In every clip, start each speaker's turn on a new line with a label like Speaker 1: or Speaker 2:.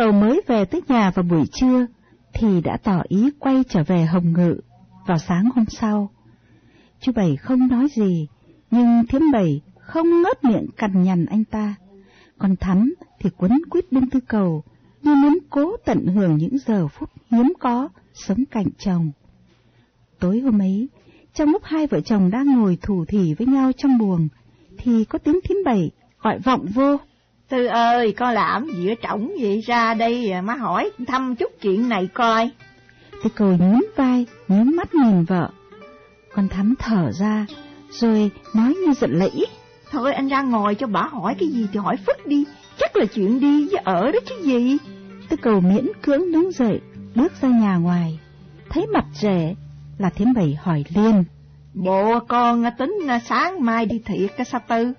Speaker 1: Cầu mới về tới nhà vào buổi trưa thì đã tỏ ý quay trở về Hồng Ngự vào sáng hôm sau. Chú Bảy không nói gì, nhưng Thiếm Bảy không ngớt miệng cằn nhằn anh ta. Còn Thắm thì quấn quýt bên Tư Cầu, như muốn cố tận hưởng những giờ phút hiếm có sống cạnh chồng. Tối hôm ấy, trong lúc hai vợ chồng đang ngồi thủ thỉ với nhau trong buồng, thì có tiếng Thiếm Bảy gọi vọng vô.
Speaker 2: Tư ơi, con làm gì ở trỏng vậy, ra đây má hỏi thăm chút chuyện này coi.
Speaker 1: Tư Cầu nhún vai, nhướng mắt nhìn vợ. Con Thắm thở ra, rồi nói như giận lẫy.
Speaker 2: Thôi anh ra ngồi cho bả hỏi cái gì thì hỏi phức đi, chắc là chuyện đi với ở đó chứ gì.
Speaker 1: Tư Cầu miễn cưỡng đứng dậy, bước ra nhà ngoài. Thấy mặt rể là Thiếm Bảy hỏi liền.
Speaker 2: Bộ con tính sáng mai đi thiệt cái sao Tư?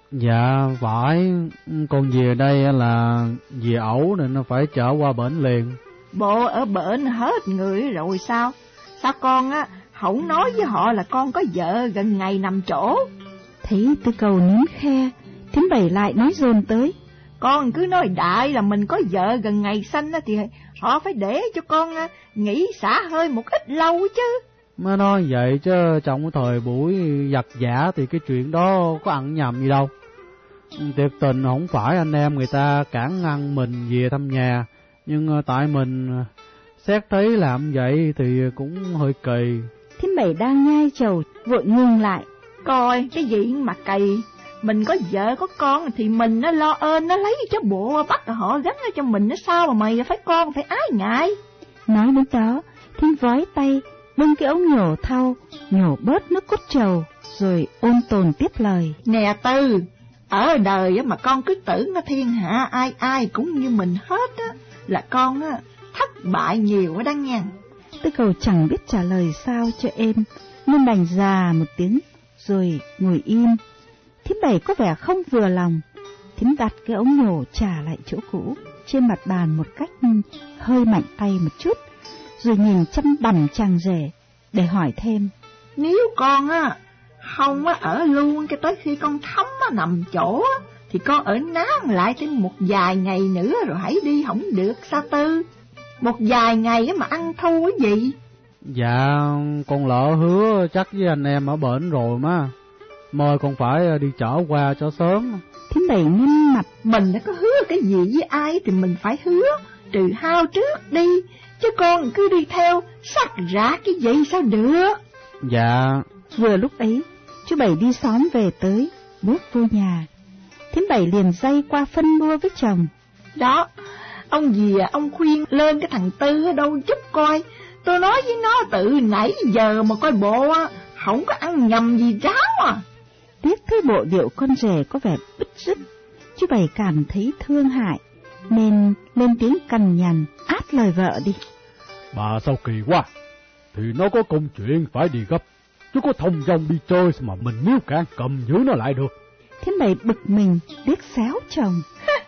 Speaker 3: Dạ phải, con về đây là về ẩu nên nó phải chở qua bển liền.
Speaker 2: Bộ ở bển hết người rồi sao? Sao con không nói với họ là con có vợ gần ngày nằm chỗ?
Speaker 1: Thấy Tư Cầu nín khe, Thiếm Bảy lại nói dồn tới.
Speaker 2: Con cứ nói đại là mình có vợ gần ngày sanh thì họ phải để cho con nghỉ xả hơi một ít lâu chứ.
Speaker 3: Má nói vậy chứ trong cái thời buổi giặt giả thì cái chuyện đó có ăn nhầm gì đâu. Tiệc tình không phải anh em người ta cản ngăn mình về thăm nhà, nhưng tại mình xét thấy làm vậy thì cũng hơi kỳ.
Speaker 1: Thiếm Bảy đang nhai trầu vội ngừng lại.
Speaker 2: Coi cái gì mà kỳ, mình có vợ có con thì mình nó lo ơn nó lấy cho bộ bắt họ gắn cho mình nó sao mà mày phải con phải ái ngại.
Speaker 1: Nói đến đó, Thiếm vói tay bưng cái ống nhổ thau, nhổ bớt nước cốt trầu, rồi ôn tồn tiếp lời.
Speaker 2: Nè Tư, ở đời mà con cứ tưởng thiên hạ ai ai cũng như mình hết là con thất bại nhiều ở đăng nha.
Speaker 1: Tư Cầu chẳng biết trả lời sao cho êm, nên đành già một tiếng rồi ngồi im. Thiếm Bảy có vẻ không vừa lòng. Thiếm đặt cái ống nhổ trả lại chỗ cũ trên mặt bàn một cách hơi mạnh tay một chút, rồi nhìn chăm bằm chàng rể để hỏi thêm.
Speaker 2: Nếu con không ở luôn cái tới khi con Thắm nằm chỗ thì con ở nán lại thêm một vài ngày nữa rồi hãy đi, không được sao Tư? Một vài ngày mà ăn thua cái gì?
Speaker 3: Dạ con lỡ hứa chắc với anh em ở bển rồi má, mời con phải đi chở qua cho sớm.
Speaker 1: Thiếm Bảy nghiêm mặt.
Speaker 2: Mình đã có hứa cái gì với ai thì mình phải hứa, trừ hao trước đi, chứ con cứ đi theo sắc rã cái gì sao được?
Speaker 3: Dạ.
Speaker 1: Vừa lúc ấy, chú Bảy đi xóm về tới, bước vô nhà. Thiếm Bảy liền dây qua phân bua với chồng.
Speaker 2: Đó, ông gì ông khuyên lên cái thằng Tư ở đâu chút coi. Tôi nói với nó từ nãy giờ mà coi bộ không có ăn nhầm gì ráo
Speaker 1: Tiếc thấy bộ điệu con rể có vẻ bứt rứt, chú Bảy cảm thấy thương hại, nên lên tiếng cằn nhằn át lời vợ đi.
Speaker 4: Bà sao kỳ quá, thì nó có công chuyện phải đi gấp, chứ có thông dong đi chơi mà mình níu cản cầm giữ nó lại được.
Speaker 1: Thiếm Bảy bực mình liếc xéo chồng.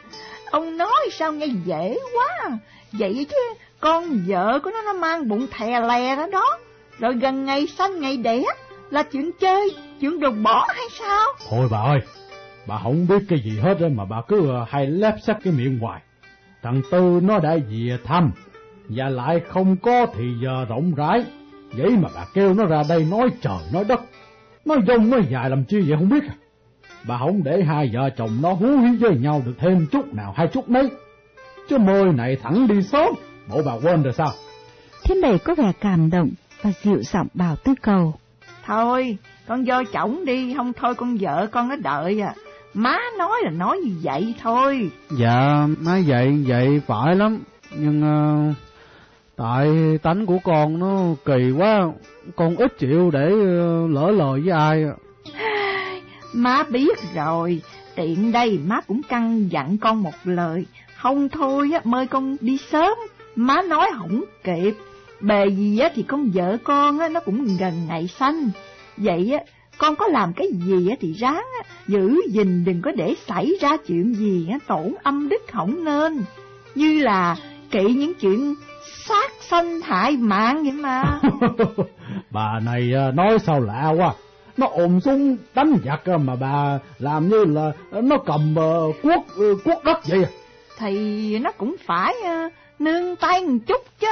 Speaker 2: Ông nói sao nghe dễ quá, vậy chứ con vợ của nó mang bụng thè lè đó, rồi gần ngày sanh ngày đẻ là chuyện chơi, chuyện đồ bỏ hay sao?
Speaker 4: Thôi bà ơi, bà không biết cái gì hết mà bà cứ hay lép xép cái miệng hoài. Thằng Tư nó đã về thăm, và lại không có thì giờ rộng rãi, vậy mà bà kêu nó ra đây nói trời nói đất, nói dông nói dài làm chi vậy không biết. Bà không để hai vợ chồng nó hú hí với nhau được thêm chút nào hay chút mấy, chứ mời này thẳng đi sớm, bộ bà quên rồi sao?
Speaker 1: Thiếm Bảy có vẻ cảm động và dịu giọng bảo Tư Cầu.
Speaker 2: Thôi, con vô chổng đi, không thôi con vợ con nó đợi Má nói là nói như vậy thôi.
Speaker 3: Dạ, má vậy phải lắm, nhưng tại tánh của con nó kỳ quá, con ít chịu để lỡ lời với ai.
Speaker 2: Má biết rồi, tiện đây má cũng căn dặn con một lời, không thôi mời con đi sớm, má nói không kịp. Bề gì thì con vợ con nó cũng gần ngày sanh, vậy con có làm cái gì thì ráng giữ gìn, đừng có để xảy ra chuyện gì tổn âm đức không nên, như là kỵ những chuyện sát sanh hại mạng vậy mà.
Speaker 4: Bà này nói sao lạ quá, nó ôm súng đánh giặc mà bà làm như là nó cầm cuốc đất vậy.
Speaker 2: thì nó cũng phải nương tay một chút chứ.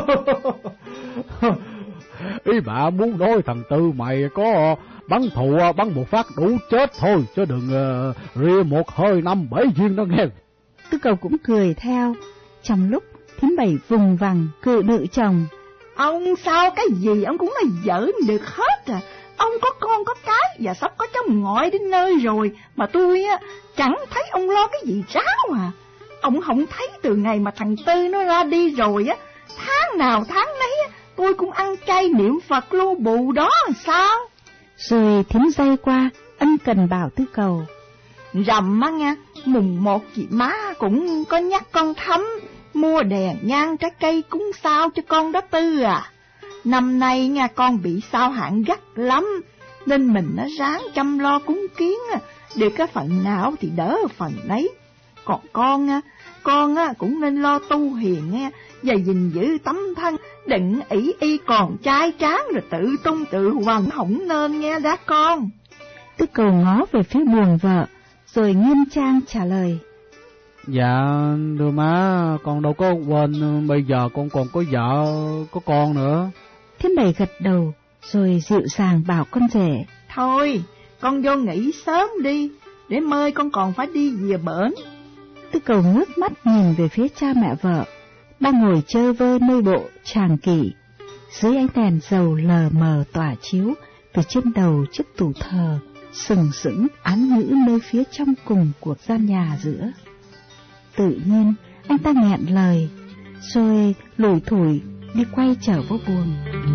Speaker 4: Ý bà muốn nói thằng Tư mày có bắn thù bắn một phát đủ chết thôi, chứ đừng ria một hơi 5-7 viên đó nghe.
Speaker 1: Tư Cầu cũng cười theo. Trong lúc Thím Bảy vùng vằng cự nữ chồng.
Speaker 2: Ông sao cái gì ông cũng là giỡn được hết à. Ông có con có cái và sắp có cháu ngoại đến nơi rồi, mà tôi chẳng thấy ông lo cái gì ráo à. Ông không thấy từ ngày mà thằng Tư nó ra đi rồi tháng nào tháng nấy tôi cũng ăn chay niệm Phật lưu bù đó làm sao.
Speaker 1: Rồi Thím dây qua ân cần bảo Tư Cầu.
Speaker 2: Rằm nha, mùng 1 chị má cũng có nhắc con Thắm mua đèn nhang trái cây cúng sao cho con đó Tư à. Năm nay nha con bị sao hạn gắt lắm, nên mình nó ráng chăm lo cúng kiến được cái phần nào thì đỡ phần nấy. Còn con cũng nên lo tu hiền nghe, và gìn giữ tấm thân, đừng ỷ y còn trai tráng rồi tự tung tự hoành, không nên nghe đã con.
Speaker 1: Tư Cầu ngó về phía buồng vợ, rồi nghiêm trang trả lời.
Speaker 3: Dạ thưa má, con đâu có quên, bây giờ con còn có vợ có con nữa.
Speaker 1: Thím Bảy gật đầu, rồi dịu dàng bảo con rể.
Speaker 2: Thôi con vô nghỉ sớm đi, để mơi con còn phải đi về bển.
Speaker 1: Tư Cầu ngước mắt nhìn về phía cha mẹ vợ, đang ngồi chơ vơ nơi bộ tràng kỷ. Dưới ánh đèn dầu lờ mờ tỏa chiếu từ trên đầu chiếc tủ thờ sừng sững án ngữ nơi phía trong cùng của gian nhà giữa. Tự nhiên anh ta nghẹn lời, rồi lủi thủi đi quay trở vô buồng.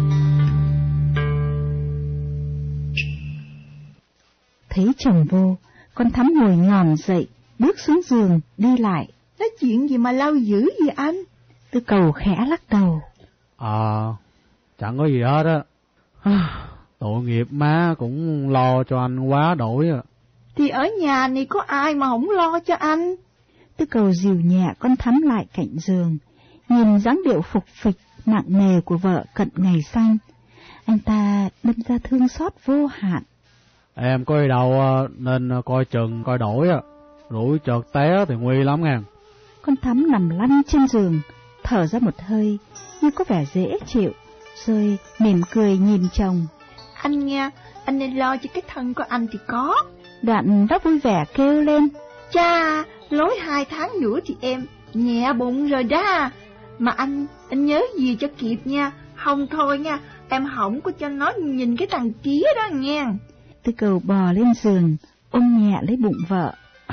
Speaker 1: Thấy chồng vô, con Thắm ngồi nhòm dậy, bước xuống giường đi lại.
Speaker 2: Nói chuyện gì mà lâu dữ vậy anh?
Speaker 1: Tư Cầu khẽ lắc đầu.
Speaker 3: Chẳng có gì hết á. Tội nghiệp má cũng lo cho anh quá đổi à.
Speaker 2: Thì ở nhà này có ai mà không lo cho anh?
Speaker 1: Tư Cầu dìu nhẹ con Thắm lại cạnh giường, nhìn dáng điệu phục phịch nặng nề của vợ cận ngày xanh, anh ta đâm ra thương xót vô hạn.
Speaker 3: Em có đi đâu nên coi chừng coi đổi à, rủi chợt té thì nguy lắm nha.
Speaker 1: Con Thắm nằm lăn trên giường, thở ra một hơi như có vẻ dễ chịu, rồi mỉm cười nhìn chồng.
Speaker 2: Anh nghe, anh nên lo cho cái thân của anh thì có.
Speaker 1: Đoạn nó vui vẻ kêu lên.
Speaker 2: Cha, lối 2 tháng nữa thì em nhẹ bụng rồi đó. Mà anh nhớ gì cho kịp nha. Không thôi nha, em không có cho nó nhìn cái thằng kia đó nha.
Speaker 1: Tư Cầu bò lên giường, ôm nhẹ lấy bụng vợ.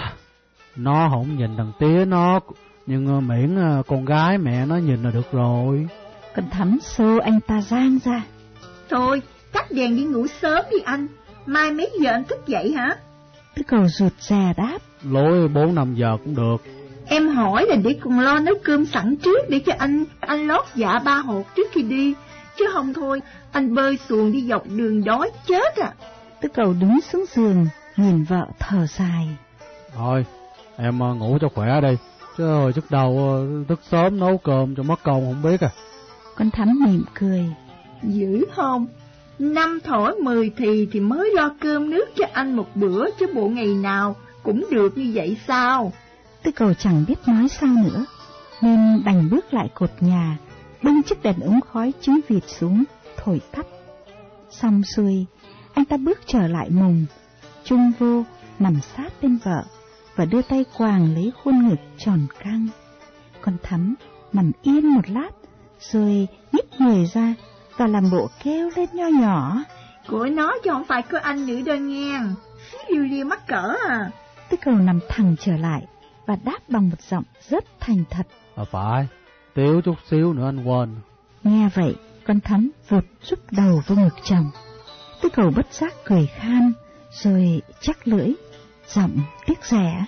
Speaker 3: Nó không nhìn thằng tía nó, nhưng miễn con gái mẹ nó nhìn là được rồi.
Speaker 1: Con Thắm xô anh ta giang ra.
Speaker 2: Thôi, tắt đèn đi ngủ sớm đi anh. Mai mấy giờ anh thức dậy hả?
Speaker 1: Tư Cầu rụt rè đáp.
Speaker 3: Lối 4-5 giờ cũng được.
Speaker 2: Em hỏi là để cùng lo nấu cơm sẵn trước để cho anh lót dạ 3 hột trước khi đi. Chứ không thôi, anh bơi xuồng đi dọc đường đói chết à.
Speaker 1: Tư Cầu đứng xuống giường, nhìn vợ thở dài.
Speaker 3: Thôi, em ngủ cho khỏe đi, chứ hồi trước đầu thức sớm nấu cơm cho mất công không biết à.
Speaker 1: Con Thắm mỉm cười.
Speaker 2: Dữ không? 5 thỏi 10 thì mới lo cơm nước cho anh một bữa, chứ bộ ngày nào cũng được như vậy sao?
Speaker 1: Tư Cầu chẳng biết nói sao nữa, nên đành bước lại cột nhà, bưng chiếc đèn ống khói trứng vịt xuống, thổi tắt. Xong xuôi, anh ta bước trở lại mùng, chung vô nằm sát bên vợ và đưa tay quàng lấy khuôn ngực tròn căng. Con Thắm nằm yên một lát, rồi nhích người ra và làm bộ kêu lên nho nhỏ.
Speaker 2: Của nó chứ không phải của anh nữa đâu nghe. Liu liu mắc cỡ à.
Speaker 1: Tư Cầu nằm thẳng trở lại và đáp bằng một giọng rất thành thật.
Speaker 3: Phải, tiếu chút xíu nữa anh quên.
Speaker 1: Nghe vậy, con Thắm vụt rút đầu vô ngực chồng. Tư Cầu bất giác cười khan, rồi chắc lưỡi, giọng tiếc rẻ.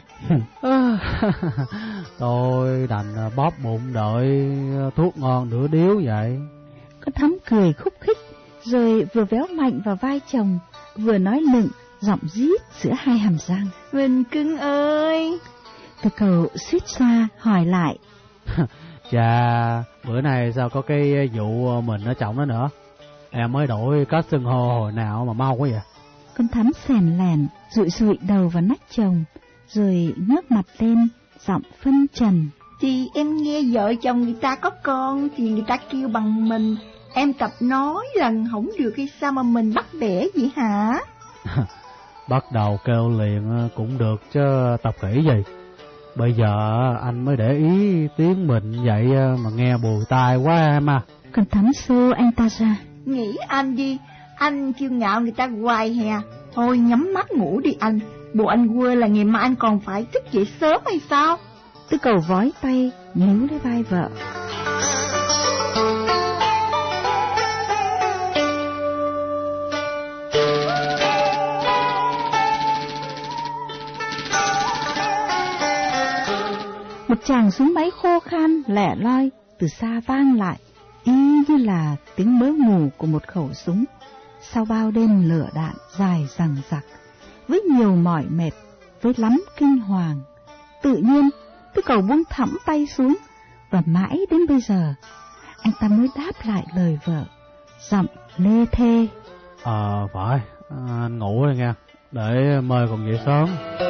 Speaker 3: Tôi đành bóp bụng đợi thuốc ngon nửa điếu vậy.
Speaker 1: Con Thắm cười khúc khích, rồi vừa véo mạnh vào vai chồng, vừa nói lựng, giọng rít giữa hai hàm răng.
Speaker 2: Mình cưng ơi.
Speaker 1: Tư Cầu suýt xoa hỏi lại.
Speaker 3: Chà, bữa nay sao có cái vụ mình ở chồng đó nữa? Em mới đổi cách xưng hô hồi nào mà mau quá vậy?
Speaker 1: Con Thắm phèn lèn, dụi dụi đầu vào nách chồng, rồi ngước mặt lên, giọng phân trần.
Speaker 2: Thì em nghe vợ chồng người ta có con thì người ta kêu bằng mình. Em tập nói lần không được hay sao mà mình bắt bẻ vậy hả?
Speaker 3: Bắt đầu kêu liền cũng được chứ tập kỹ gì. Bây giờ anh mới để ý tiếng mình vậy mà nghe bùi tai quá em à.
Speaker 1: Còn Thắm xô anh ta ra.
Speaker 2: Nghĩ anh đi, anh kiêu ngạo người ta hoài hè. Thôi nhắm mắt ngủ đi anh. Bộ anh quên là ngày mai anh còn phải thức dậy sớm hay sao?
Speaker 1: Tư Cầu vói tay níu lấy vai vợ. Một tràng súng máy khô khan lẻ loi từ xa vang lại, y như là tiếng mớ ngủ của một khẩu súng. Sau bao đêm lửa đạn dài dằng dặc, với nhiều mỏi mệt, với lắm kinh hoàng, tự nhiên Tư Cầu buông thõng tay xuống, và mãi đến bây giờ anh ta mới đáp lại lời vợ, giọng lê thê.
Speaker 3: Phải, anh ngủ rồi nghe, để mời còn dậy sớm.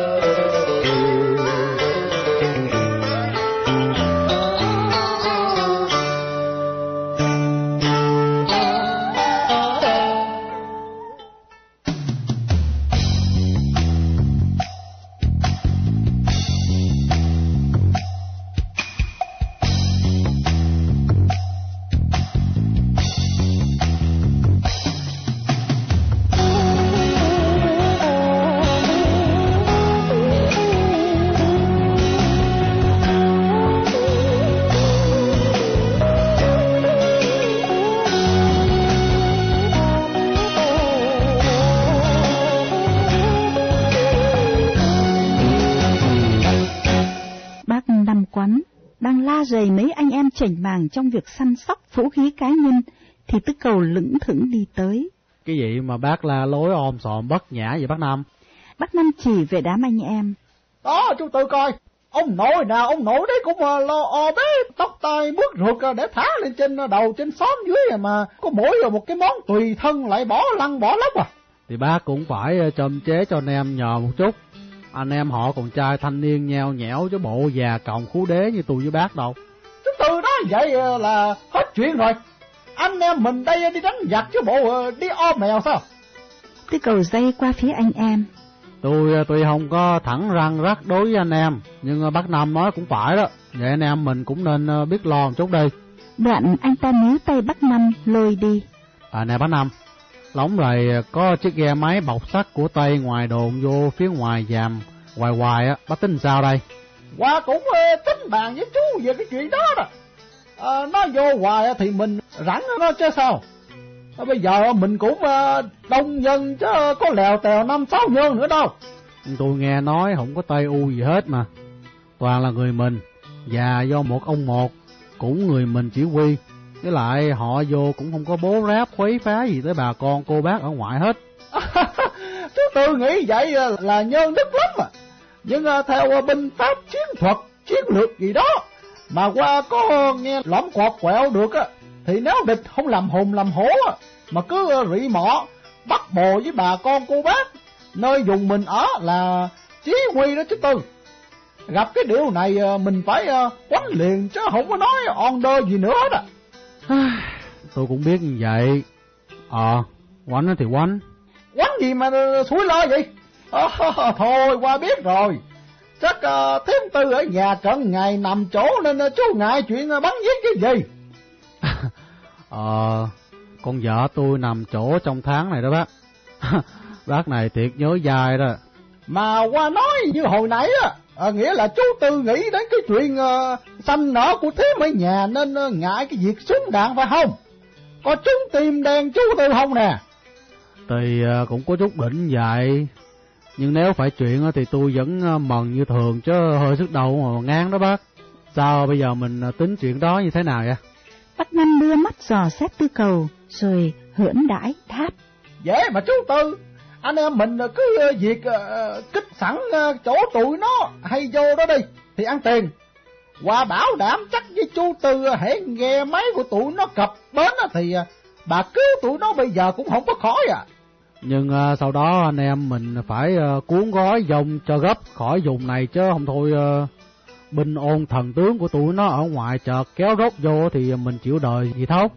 Speaker 1: Rầy mấy anh em chảnh màng trong việc săn sóc vũ khí cá nhân, thì Tư Cầu lững thững đi tới.
Speaker 3: Cái gì mà bác la lối om sòm bất nhã vậy bác Năm?
Speaker 1: Bác Năm chỉ về đám anh em.
Speaker 4: Đó, chú Tư coi, ông nội nào, ông nội đấy cũng lo o bế tóc tai bước ruột để thả lên trên đầu trên xóm dưới mà có mỗi một cái món tùy thân lại bỏ lăn bỏ lóc à.
Speaker 3: Thì bác cũng phải châm chế cho anh em nhờ một chút. Anh em họ còn trai thanh niên nheo nhẽo chứ bộ già còng khú đế như tôi với bác đâu.
Speaker 4: Chú Tư nói vậy là hết chuyện rồi. Anh em mình đây đi đánh giặc chứ bộ đi ôm mèo sao?
Speaker 1: Tư Cầu dây qua phía anh em.
Speaker 3: Tôi tuy không có thẳng răng rắc đối với anh em, nhưng bác Năm nói cũng phải đó. Vậy anh em mình cũng nên biết lo một chút đi.
Speaker 1: Đoạn anh ta níu tay bác Năm lôi đi.
Speaker 3: Nè bác Năm, lóng này có chiếc ghe máy bọc sắt của Tây ngoài đồn vô phía ngoài giàm hoài á, bác tính sao đây?
Speaker 4: Qua cũng tính bàn với chú về cái chuyện đó đó. Nó vô hoài thì mình rắn nó chứ sao. Bây giờ mình cũng đông nhân chứ có lèo tèo 5-6 nhân nữa đâu.
Speaker 3: Tôi nghe nói không có Tây U gì hết mà, toàn là người mình, và do một ông một, cũng người mình chỉ huy. Với lại họ vô cũng không có bố ráp khuấy phá gì tới bà con cô bác ở ngoại hết.
Speaker 4: Chứ tôi nghĩ vậy là nhân đức lắm à. Nhưng theo binh pháp chiến thuật, chiến lược gì đó, mà qua có nghe lõm quọt quẹo được á, thì nếu địch không làm hồn làm hổ á, mà cứ rỉ mọ, bắt bồ với bà con cô bác, nơi vùng mình ở là chí huy đó chứ Tư. Gặp cái điều này mình phải quánh liền chứ không có nói on đơ gì nữa đó.
Speaker 3: Tôi cũng biết như vậy. Quánh thì quánh.
Speaker 4: Quánh gì mà xúi lo vậy? Thôi qua biết rồi. Chắc thím Tư ở nhà cận ngày nằm chỗ nên chú ngại chuyện bắn giết cái gì.
Speaker 3: Con vợ tôi nằm chỗ trong tháng này đó bác. Bác này thiệt nhớ dai đó.
Speaker 4: Mà qua nói như hồi nãy á, nghĩa là chú Tư nghĩ đến cái chuyện sanh nở của thím ở nhà nên ngại cái việc súng đạn phải không? Có chúng tìm đèn chú Tư không nè?
Speaker 3: Thì cũng có chút đỉnh vậy. Nhưng nếu phải chuyện thì tôi vẫn mần như thường chứ hơi sức đầu mà ngán đó bác. Sao bây giờ mình tính chuyện đó như thế nào vậy?
Speaker 1: Bác Năm đưa mắt dò xét Tư Cầu rồi hưỡng đãi đáp.
Speaker 4: Dễ mà chú Tư, anh em mình cứ việc kích sẵn chỗ tụi nó hay vô đó đi thì ăn tiền. Qua bảo đảm chắc với chú Tư hễ nghe máy của tụi nó cập bến thì bà cứu tụi nó bây giờ cũng không có khỏi à.
Speaker 3: Nhưng sau đó anh em mình phải cuốn gói dòng cho gấp khỏi vùng này chứ không thôi binh ôn thần tướng của tụi nó ở ngoài chợt kéo rốt vô thì mình chịu đời gì thấu.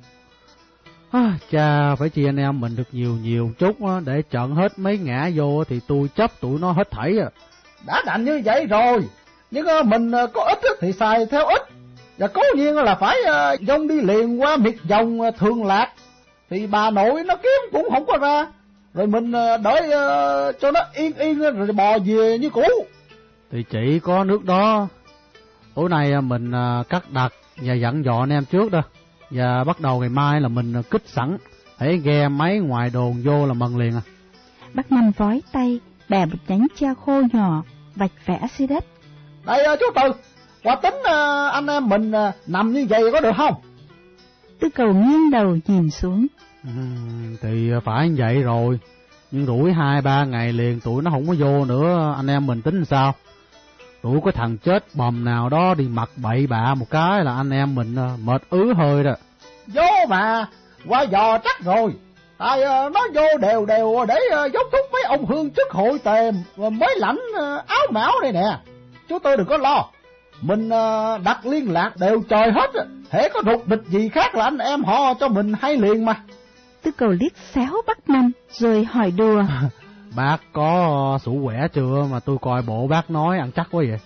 Speaker 3: Cha, phải chi anh em mình được nhiều chút để trận hết mấy ngã vô thì tôi chấp tụi nó hết thảy à.
Speaker 5: Đã đành như vậy rồi, nhưng mình có ít thì xài theo ít, và cố nhiên là phải dông đi liền qua miệt dòng Thường Lạc, thì bà nội nó kiếm cũng không có ra, rồi mình đợi cho nó yên rồi bò về như cũ.
Speaker 3: Thì chỉ có nước đó. Tối nay mình cắt đặt và dặn dò anh em trước đó, và bắt đầu ngày mai là mình kích sẵn, hãy ghe máy ngoài đồn vô là mần liền à.
Speaker 1: Bác Năm vói tay bè một nhánh tre khô nhỏ vạch vẽ dưới đất.
Speaker 5: Đây chú Tư, quả tính anh em mình nằm như vậy có được không?
Speaker 1: Tư Cầu nghiêng đầu nhìn xuống.
Speaker 3: Thì phải như vậy rồi, nhưng rủi 2-3 ngày liền tụi nó không có vô nữa, anh em mình tính sao? Rủi có thằng chết bầm nào đó đi mặc bậy bạ một cái là anh em mình mệt ứ hơi đó.
Speaker 5: Vô mà, qua dò chắc rồi. Tại nó vô đều để giống thúc mấy ông hương chức hội tề mới lãnh áo mão đây nè. Chú Tư đừng có lo, mình đặt liên lạc đều trời hết, hễ có đột địch gì khác là anh em họ cho mình hay liền mà.
Speaker 1: Tư Cầu liếc xéo bác Năm rồi hỏi đùa.
Speaker 3: Bác có sủ quẻ chưa mà tôi coi bộ bác nói ăn chắc quá vậy?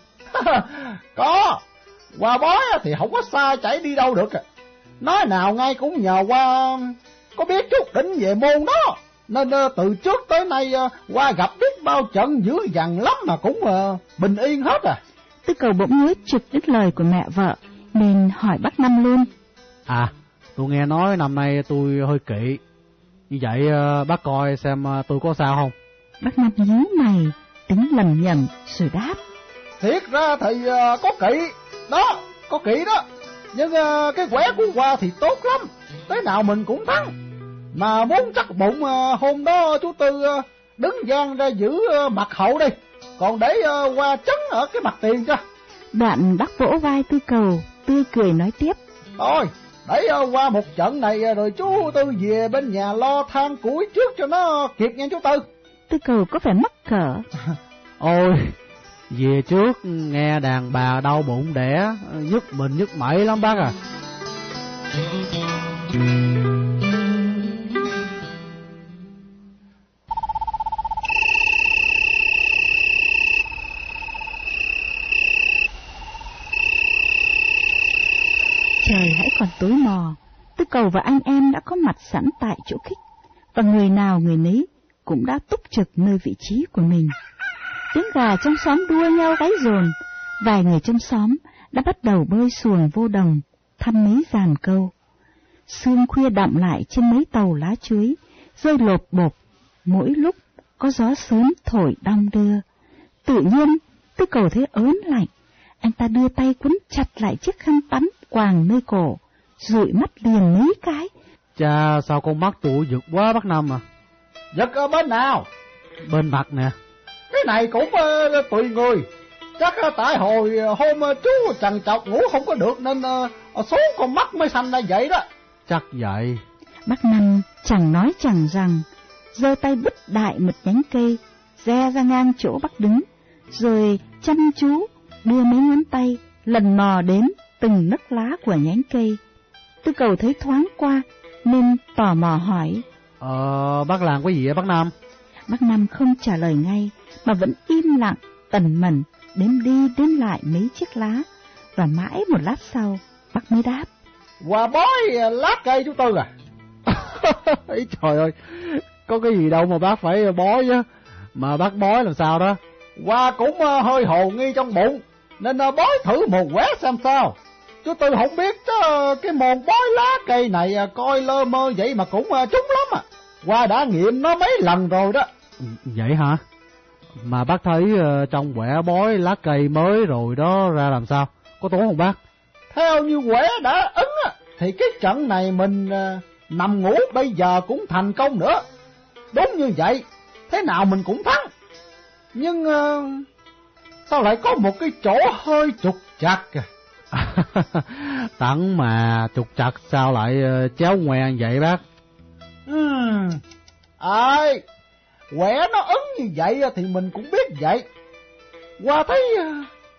Speaker 5: Có, qua bói thì không có xa chảy đi đâu được. Nói nào ngay cũng nhờ qua có biết chút đỉnh về môn đó, nên từ trước tới nay qua gặp biết bao trận dữ dằn lắm mà cũng bình yên hết à.
Speaker 1: Tư Cầu bỗng nhớ trực đứt lời của mẹ vợ nên hỏi bác Năm luôn.
Speaker 3: Tôi nghe nói năm nay tôi hơi kỵ, như vậy bác coi xem tôi có sao không?
Speaker 1: Bác Năm nhíu mày tính lầm nhầm rồi đáp.
Speaker 5: Thiệt ra thì có kỵ đó, có kỵ đó, nhưng cái quẻ của qua thì tốt lắm, thế nào mình cũng thắng. Mà muốn chắc bụng hôm đó chú Tư đứng gian ra giữ mặt hậu đi, còn để qua chấn ở cái mặt tiền cho.
Speaker 1: Đoạn bác vỗ vai Tư Cầu, tươi cười nói tiếp.
Speaker 5: Thôi, để qua một trận này rồi chú Tư về bên nhà lo than củi trước cho nó kịp nha chú Tư.
Speaker 1: Tư Cầu có vẻ mắc cỡ.
Speaker 3: Ôi, về trước nghe đàn bà đau bụng đẻ, nhức mình nhức mẩy lắm bác à.
Speaker 1: Trời hãy còn tối mò, Tư Cầu và anh em đã có mặt sẵn tại chỗ khích, và người nào người nấy cũng đã túc trực nơi vị trí của mình. Tiếng gà trong xóm đua nhau gáy dồn, vài người trong xóm đã bắt đầu bơi xuồng vô đồng, thăm mấy giàn câu. Sương khuya đọng lại trên mấy tàu lá chuối, rơi lộp bộp, mỗi lúc có gió sớm thổi đong đưa. Tự nhiên, Tư Cầu thấy ớn lạnh, anh ta đưa tay quấn chặt lại chiếc khăn tắm quàng nơi cổ, dụi mắt liền mấy cái.
Speaker 3: Chà, sao con mắt tụi giật quá bác Năm à?
Speaker 5: Giật ở bên nào?
Speaker 3: Bên mặt nè.
Speaker 5: Cái này cũng tùy người, chắc tại hồi hôm chú trằn trọc ngủ không có được nên số con mắt mới thành ra vậy đó.
Speaker 3: Chắc vậy.
Speaker 1: Bác Năm chẳng nói chẳng rằng, giơ tay bứt đại một nhánh cây, re ra ngang chỗ bác đứng, rồi chăm chú đưa mấy ngón tay lần mò đếm từng nấc lá của nhánh cây. Tư Cầu thấy thoáng qua nên tò mò hỏi.
Speaker 3: Bác làm cái gì vậy bác Năm?
Speaker 1: Bác Năm không trả lời ngay mà vẫn im lặng tần mẩn đếm đi đếm lại mấy chiếc lá, và mãi một lát sau bác mới đáp.
Speaker 5: Qua bói lá cây chú Tư à?
Speaker 3: Trời ơi, có cái gì đâu mà bác phải bói chứ, mà bác bói làm sao đó?
Speaker 5: Qua cũng hơi hồ nghi trong bụng nên bói thử một quẻ xem sao. Chú Tư không biết chứ cái môn bói lá cây này coi lơ mơ vậy mà cũng trúng lắm à. Qua đã nghiệm nó mấy lần rồi đó.
Speaker 3: Vậy hả? Mà bác thấy trong quẻ bói lá cây mới rồi đó ra làm sao? Có tốn không bác?
Speaker 5: Theo như quẻ đã ấn thì cái trận này mình nằm ngủ bây giờ cũng thành công nữa. Đúng như vậy, thế nào mình cũng thắng. Nhưng sao lại có một cái chỗ hơi trục trặc kìa.
Speaker 3: Tặng mà trục trặc sao lại chéo ngoe vậy bác?
Speaker 5: Quẻ nó ấn như vậy thì mình cũng biết vậy. Qua thấy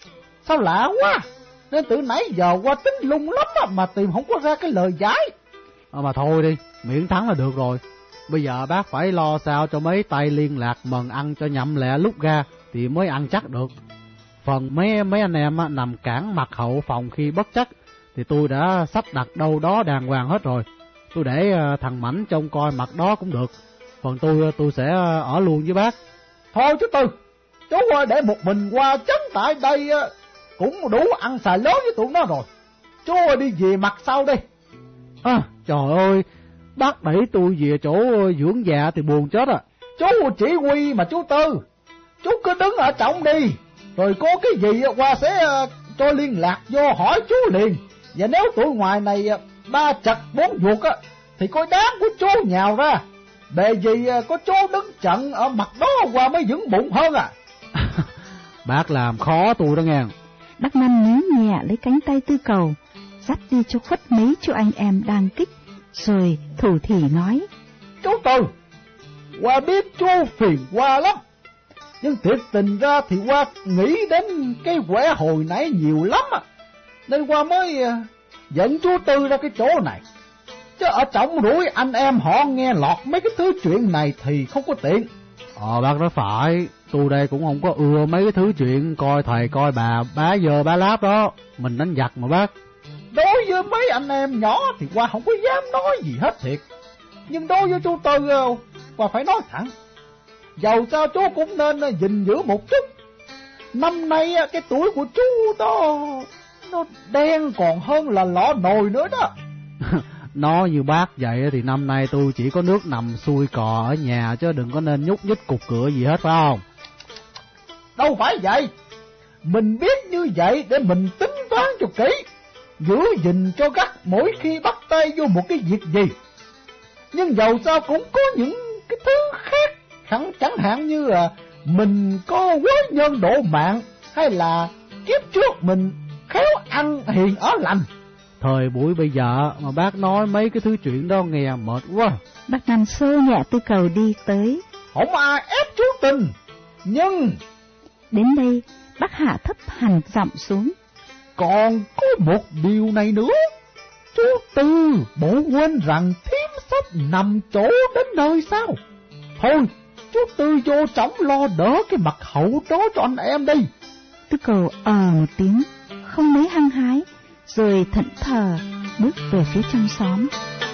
Speaker 5: Sao lạ quá, nên từ nãy giờ qua tính lung lắm mà tìm không có ra cái lời giải.
Speaker 3: Mà thôi đi, miễn thắng là được rồi. Bây giờ bác phải lo sao cho mấy tay liên lạc mần ăn cho nhậm lẹ lúc ra thì mới ăn chắc được. Phần mấy anh em nằm cản mặt hậu phòng khi bất chắc thì tôi đã sắp đặt đâu đó đàng hoàng hết rồi. Tôi để thằng Mảnh trông coi mặt đó cũng được. Phần tôi sẽ ở luôn với bác.
Speaker 5: Thôi chú Tư, chú để một mình qua chấn tại đây cũng đủ ăn xài lớn với tụi nó rồi. Chú đi về mặt sau đi.
Speaker 3: Trời ơi, bác đẩy tôi về chỗ dưỡng già thì buồn chết à.
Speaker 5: Chú chỉ huy mà chú Tư, chú cứ đứng ở trọng đi, rồi có cái gì qua sẽ cho liên lạc vô hỏi chú liền. Và nếu tụi ngoài này ba chặt bốn vuột thì coi đáng của chú nhào ra. Bề gì có chú đứng trận ở mặt đó qua mới vững bụng hơn à.
Speaker 3: Bác làm khó tôi đó nghe.
Speaker 1: Bác Năm níu nhẹ lấy cánh tay Tư Cầu, dắt đi cho khuất mấy chú anh em đang kích, rồi thủ thỉ nói:
Speaker 5: Chú Tư, qua biết chú phiền qua lắm, nhưng thiệt tình ra thì qua nghĩ đến cái quẻ hồi nãy nhiều lắm nên qua mới dẫn chú Tư ra cái chỗ này. Chứ ở trọng rủi anh em họ nghe lọt mấy cái thứ chuyện này thì không có tiện.
Speaker 3: Bác nói phải, tôi đây cũng không có ưa mấy cái thứ chuyện coi thầy coi bà bá giờ bá láp đó, mình đánh giặc mà bác.
Speaker 5: Đối với mấy anh em nhỏ thì qua không có dám nói gì hết thiệt, nhưng đối với chú Tư qua phải nói thẳng. Dầu sao chú cũng nên gìn giữ một chút. Năm nay cái tuổi của chú đó nó đen còn hơn là lọ nồi nữa đó.
Speaker 3: Nói như bác vậy thì năm nay tôi chỉ có nước nằm xuôi cò ở nhà, chứ đừng có nên nhúc nhích cục cửa gì hết, phải không?
Speaker 5: Đâu phải vậy. Mình biết như vậy để mình tính toán cho kỹ, giữ gìn cho gắt mỗi khi bắt tay vô một cái việc gì. Nhưng dầu sao cũng có những cái thứ khác, chẳng hạn như mình có quái nhân độ mạng, hay là kiếp trước mình khéo ăn hiền ở lành.
Speaker 3: Thời buổi bây giờ mà bác nói mấy cái thứ chuyện đó nghe mệt quá.
Speaker 1: Bác Năm xô nhẹ Tư Cầu đi tới.
Speaker 5: Không ai ép chú Tình, nhưng...
Speaker 1: Đến đây, bác hạ thấp hẳn giọng xuống.
Speaker 5: Còn có một điều này nữa. Chú Tư bộ quên rằng thím sắp nằm chỗ đến nơi sao? Thôi, chú Tư vô trỏng lo đỡ cái mặt hậu đó cho anh em đi.
Speaker 1: Tư Cầu một tiếng, không mấy hăng hái, rồi thẫn thờ bước về phía trong xóm.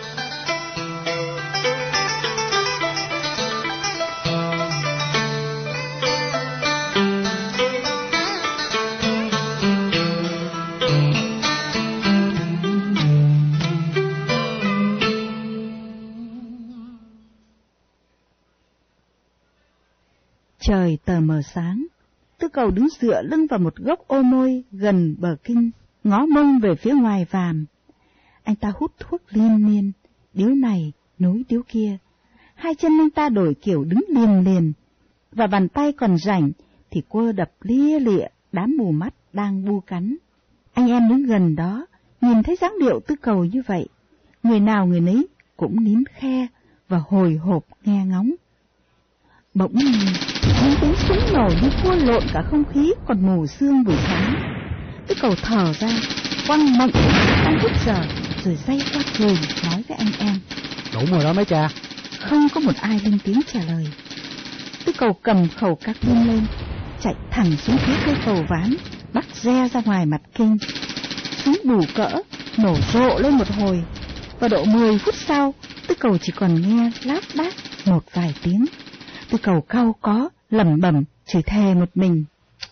Speaker 1: Trời tờ mờ sáng, Tư Cầu đứng dựa lưng vào một gốc ô môi gần bờ kinh, ngó mông về phía ngoài vàm. Anh ta hút thuốc liên miên, điếu này nối điếu kia. Hai chân anh ta đổi kiểu đứng liền liền, và bàn tay còn rảnh thì quơ đập lia lịa đám mù mắt đang bu cắn. Anh em đứng gần đó, nhìn thấy dáng điệu Tư Cầu như vậy, người nào người nấy cũng nín khe và hồi hộp nghe ngóng. Bỗng nhiên, những tiếng súng nổ như cua lộn cả không khí còn mù sương buổi sáng. Tư Cầu thở ra, quăng mạnh đang hút giờ, rồi day qua cười nói với anh em:
Speaker 3: Đúng rồi đó mấy cha.
Speaker 1: Không có một ai lên tiếng trả lời. Tư Cầu cầm khẩu các pin lên, chạy thẳng xuống phía cây cầu ván, bắt re ra ngoài mặt kinh. Súng bù cỡ, nổ rộ lên một hồi, và độ 10 phút sau, Tư Cầu chỉ còn nghe lác đác một vài tiếng. Tư Cầu cau có, lẩm bẩm, chửi thề một mình: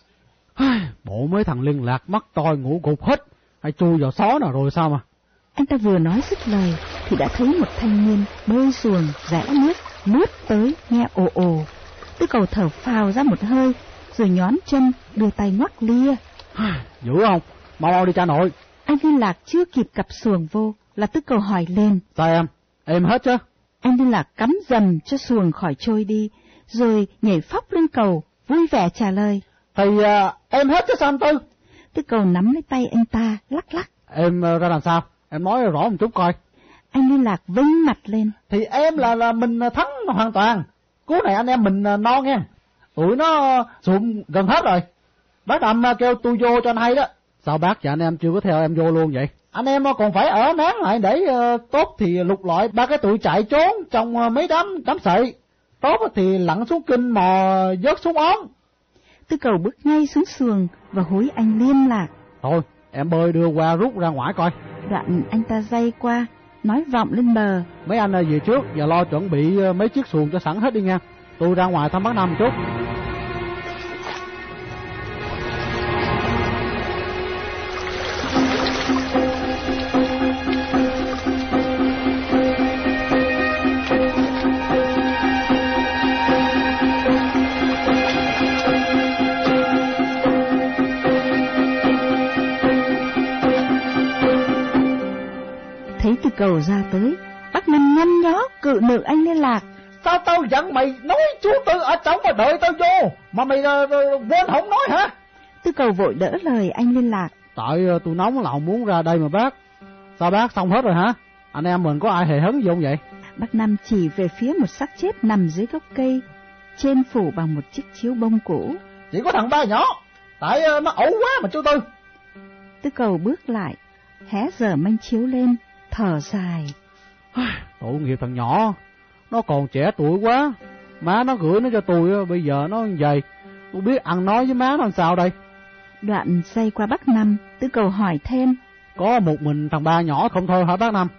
Speaker 3: Bộ mấy thằng liên lạc mắc toi ngủ gục hết, hay chui vào xó nào rồi sao mà.
Speaker 1: Anh ta vừa nói dứt lời thì đã thấy một thanh niên bơi xuồng rẽ nước lướt tới nghe ồ ồ. Tư Cầu thở phào ra một hơi, rồi nhón chân đưa tay ngoắc lia.
Speaker 3: Dữ không? Mau đi cha nội.
Speaker 1: Anh Liên Lạc chưa kịp cặp xuồng vô là Tư Cầu hỏi lên:
Speaker 3: Sao em hết chứ?
Speaker 1: Anh Liên Lạc cắm dầm cho xuồng khỏi trôi đi, rồi nhảy phóc lên cầu, vui vẻ trả lời:
Speaker 5: Thì em hết chứ sao anh Tư?
Speaker 1: Tư Cầu nắm lấy tay anh ta, lắc lắc:
Speaker 3: Em ra làm sao? Em nói rõ một chút coi.
Speaker 1: Anh Liên Lạc vênh mặt lên:
Speaker 5: Thì em là mình thắng hoàn toàn. Cú này anh em mình no nghe. Tụi nó sụm gần hết rồi. Bác Năm kêu tôi vô cho anh hay đó.
Speaker 3: Sao bác và anh em chưa có theo em vô luôn vậy?
Speaker 5: Anh em còn phải ở nán lại để tốt thì lục lọi ba cái tụi chạy trốn trong mấy đám sậy. Tốt thì lặn xuống kinh mò vớt xuống ón.
Speaker 1: Tư Cầu bước ngay xuống xuồng và hối anh liên lạc.
Speaker 3: Thôi, em bơi đưa qua rút ra ngoài coi.
Speaker 1: Đoạn anh ta day qua, nói vọng lên bờ.
Speaker 3: Mấy anh về trước và lo chuẩn bị mấy chiếc xuồng cho sẵn hết đi nha. Tôi ra ngoài thăm bác Năm chút.
Speaker 1: Thấy Tư Cầu ra tới, bác Năm nhăn nhó cự nữ anh liên lạc.
Speaker 5: Sao tao dặn mày nói chú Tư ở trong mà đợi tao vô, mà mày quên không nói hả?
Speaker 1: Tư Cầu vội đỡ lời anh liên lạc.
Speaker 3: Tại tôi nóng lòng muốn ra đây mà bác. Sao bác xong hết rồi hả? Anh em mình có ai hề hấn gì không vậy?
Speaker 1: Bác Năm chỉ về phía một xác chết nằm dưới gốc cây, trên phủ bằng một chiếc chiếu bông cũ.
Speaker 5: Chỉ có thằng Ba nhỏ, tại nó ẩu quá mà chú Tư.
Speaker 1: Tư Cầu bước lại, hé dở manh chiếu lên, thở dài.
Speaker 3: Tội nghiệp thằng nhỏ, nó còn trẻ tuổi quá. Má nó gửi nó cho tôi, bây giờ nó vậy. Tôi biết ăn nói với má nó làm sao đây.
Speaker 1: Đoạn xoay qua bác Năm, Tư Cầu hỏi thêm.
Speaker 3: Có một mình thằng Ba nhỏ không thôi hả bác Năm?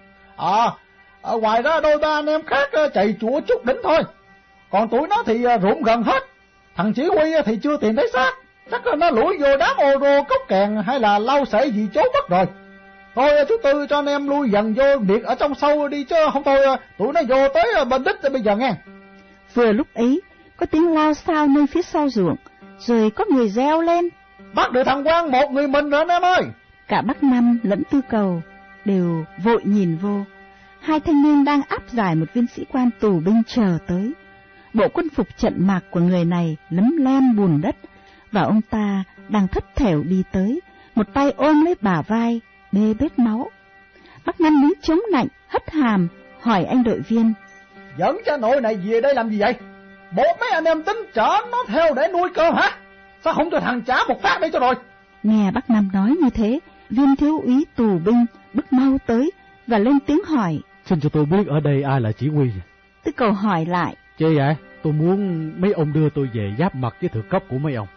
Speaker 5: Ở ngoài đó đôi ba anh em khác chạy chùa chút đỉnh thôi. Còn tụi nó thì rụng gần hết. Thằng chỉ huy thì chưa tìm thấy xác, chắc là nó lủi vô đám ô rô cốc kèn hay là lau sậy gì trốn mất rồi. Thôi chú Tư cho anh em lui dần vô biệt ở trong sâu đi chứ không thôi tụi nó vô tới bên đích bây giờ nghe.
Speaker 1: Vừa lúc ấy có tiếng lao xao nơi phía sau ruộng, rồi có người reo lên.
Speaker 5: Bắt được thằng Quang một người mình rồi anh em ơi.
Speaker 1: Cả bác Năm lẫn Tư Cầu đều vội nhìn vô. Hai thanh niên đang áp giải một viên sĩ quan tù binh chờ tới. Bộ quân phục trận mạc của người này lấm lem bùn đất, và ông ta đang thất thểu đi tới, một tay ôm lấy bả vai, bê bết máu. Bác Năm đứng chống nạnh, hất hàm, hỏi anh đội viên.
Speaker 5: Dẫn cha nội này về đây làm gì vậy? Một mấy anh em tính chở nó theo để nuôi cơm hả? Sao không cho thằng trả một phát đây cho rồi?
Speaker 1: Nghe bác Năm nói như thế, viên thiếu úy tù binh bước mau tới và lên tiếng hỏi.
Speaker 3: Xin cho tôi biết ở đây ai là chỉ huy?
Speaker 1: Tư Cầu hỏi lại.
Speaker 3: Chứ vậy? Tôi muốn mấy ông đưa tôi về giáp mặt với thượng cấp của mấy ông.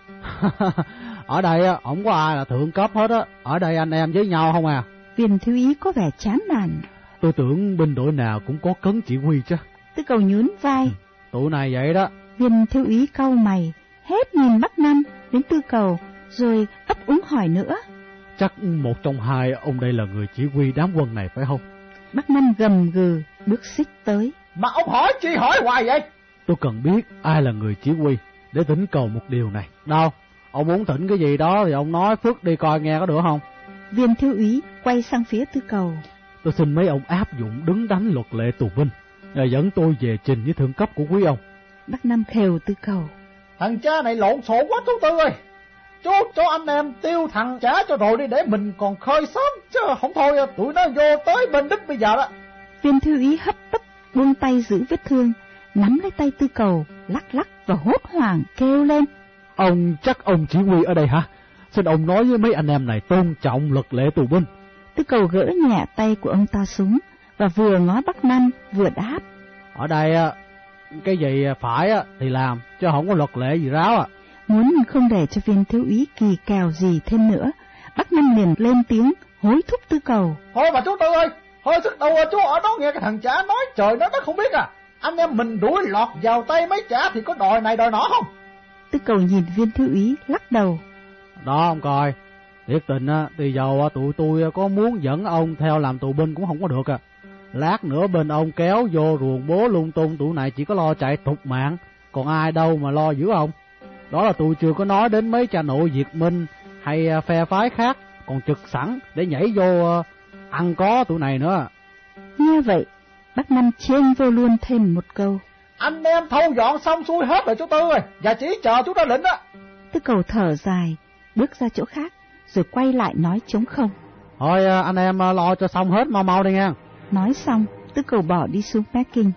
Speaker 3: Ở đây không có ai là thượng cấp hết á. Ở đây anh em với nhau không à.
Speaker 1: Viên thiếu úy có vẻ chán nản.
Speaker 3: Tôi tưởng binh đội nào cũng có cấn chỉ huy chứ.
Speaker 1: Tư Cầu nhún vai.
Speaker 3: Tụi này vậy đó.
Speaker 1: Viên thiếu úy cau mày, hết nhìn bác Năm đến Tư Cầu, rồi ấp úng hỏi nữa.
Speaker 3: Chắc một trong hai ông đây là người chỉ huy đám quân này phải không?
Speaker 1: Bác Năm gầm gừ bước xích tới.
Speaker 5: Mà ông hỏi chi hỏi hoài vậy?
Speaker 3: Tôi cần biết ai là người chỉ huy để thỉnh cầu một điều này. Đâu, ông muốn thỉnh cái gì đó thì ông nói phước đi coi nghe có được không?
Speaker 1: Viên thiếu úy quay sang phía Tư Cầu.
Speaker 3: Tôi xin mấy ông áp dụng đứng đánh luật lệ tù binh, dẫn tôi về trình với thượng cấp của quý ông.
Speaker 1: Bác Năm khều Tư Cầu.
Speaker 5: Thằng cha này lộn xộn quá chú Tư ơi. Chú cho anh em tiêu thằng trả cho rồi đi để mình còn khơi sớm, chứ không thôi tụi nó vô tới bên đích bây giờ đó.
Speaker 1: Viên thiếu úy hấp tấp buông tay giữ vết thương, nắm lấy tay Tư Cầu, lắc lắc và hốt hoảng kêu lên.
Speaker 3: Ông chắc ông chỉ huy ở đây hả? Xin ông nói với mấy anh em này tôn trọng luật lệ tù binh.
Speaker 1: Tư Cầu gỡ nhẹ tay của ông ta xuống và vừa ngó bác Năm vừa đáp.
Speaker 3: Ở đây cái gì phải thì làm, chứ không có luật lệ gì ráo.
Speaker 1: Muốn không để cho viên thiếu úy kỳ kèo gì thêm nữa, bác Năm liền lên tiếng hối thúc Tư Cầu.
Speaker 5: Thôi mà chú Tư ơi, thôi sức đầu chú ở đó nghe cái thằng trả nói trời nó không biết à. Anh em mình đuổi lọt vào tay mấy trả thì có đòi này đòi nọ không?
Speaker 1: Tư Cầu nhìn viên thiếu úy lắc đầu.
Speaker 3: Đó ông coi, thiệt tình thì dầu tụi tôi có muốn dẫn ông theo làm tù binh cũng không có được. Lát nữa bên ông kéo vô ruồng bố lung tung, tụi này chỉ có lo chạy thục mạng, còn ai đâu mà lo giữ ông. Đó là tôi chưa có nói đến mấy cha nội Việt Minh hay phe phái khác còn trực sẵn để nhảy vô ăn có tụi này nữa.
Speaker 1: Nghe vậy, bác Năm chen vô luôn thêm một câu.
Speaker 5: Anh em thâu dọn xong xuôi hết rồi chú Tư ơi, và chỉ chờ chú ra lệnh đó.
Speaker 1: Tư Cầu thở dài, bước ra chỗ khác, rồi quay lại nói trống không.
Speaker 3: Thôi anh em lo cho xong hết mau mau đi nha.
Speaker 1: Nói xong, Tư Cầu bỏ đi xuống packing.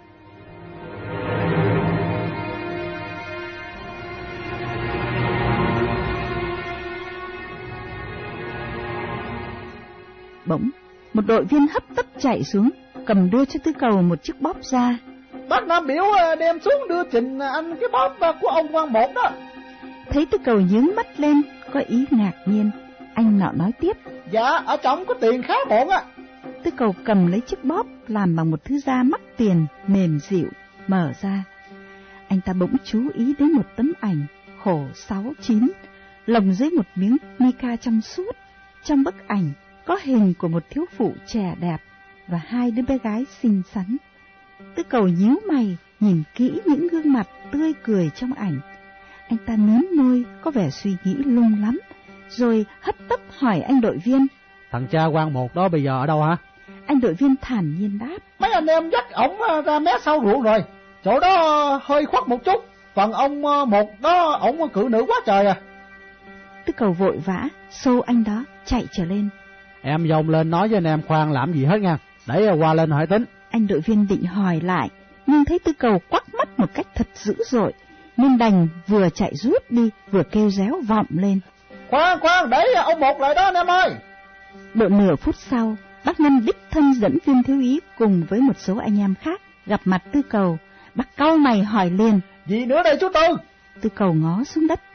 Speaker 1: Bỗng một đội viên hấp tấp chạy xuống, cầm đưa cho Tư Cầu một chiếc bóp da.
Speaker 5: Bác Nam biểu đem xuống đưa Trình anh cái bóp của ông Quang Một đó.
Speaker 1: Thấy Tư Cầu nhướng mắt lên, có ý ngạc nhiên. Anh nọ nói tiếp:
Speaker 5: Dạ, ở trong có tiền khá bộn á.
Speaker 1: Tư Cầu cầm lấy chiếc bóp làm bằng một thứ da mắc tiền, mềm dịu, mở ra. Anh ta bỗng chú ý đến một tấm ảnh khổ 6-9, lồng dưới một miếng mica trong suốt. Trong bức ảnh có hình của một thiếu phụ trẻ đẹp và 2 đứa bé gái xinh xắn. Tư Cầu nhíu mày, nhìn kỹ những gương mặt tươi cười trong ảnh. Anh ta mím môi, có vẻ suy nghĩ lung lắm, rồi hấp tấp hỏi anh đội viên:
Speaker 3: Thằng cha Quang Một đó bây giờ ở đâu hả?
Speaker 1: Anh đội viên thản nhiên đáp:
Speaker 5: Mấy anh em dắt ổng ra mé sau ruộng rồi, chỗ đó hơi khuất một chút, còn ông Một đó ổng cự nữ quá trời à.
Speaker 1: Tư Cầu vội vã xô anh đó chạy trở lên:
Speaker 3: Em dông lên nói với anh em khoan làm gì hết nha, để qua lên hỏi tính.
Speaker 1: Anh đội viên định hỏi lại, nhưng thấy Tư Cầu quắc mắt một cách thật dữ dội, nên đành vừa chạy rút đi, vừa kêu réo vọng lên:
Speaker 5: Khoan, để ông Một lại đó anh em ơi.
Speaker 1: Độ nửa phút sau, bác Năm đích thân dẫn Viên thiếu úy cùng với một số anh em khác gặp mặt Tư Cầu. Bác cau mày hỏi liền:
Speaker 5: Gì nữa đây chú Tư?
Speaker 1: Tư Cầu ngó xuống đất: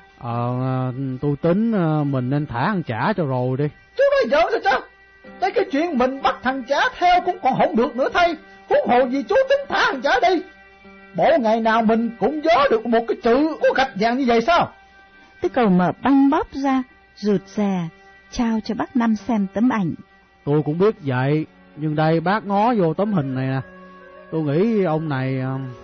Speaker 3: Tôi tính mình nên thả thằng Chả cho rồi đi.
Speaker 5: Chú nói giỡn sao chứ? Đây cái chuyện mình bắt thằng Chả theo cũng còn không được nữa thay, huống hồ gì chú tính thả thằng Chả đi. Bộ ngày nào mình cũng vớ được một cái chữ có gạch vàng như vậy sao?
Speaker 1: Tư Cầu mở băng bóp ra, rụt rè trao cho bác Năm xem tấm ảnh.
Speaker 3: Tôi cũng biết vậy, nhưng đây bác ngó vô tấm hình này nè, tôi nghĩ ông này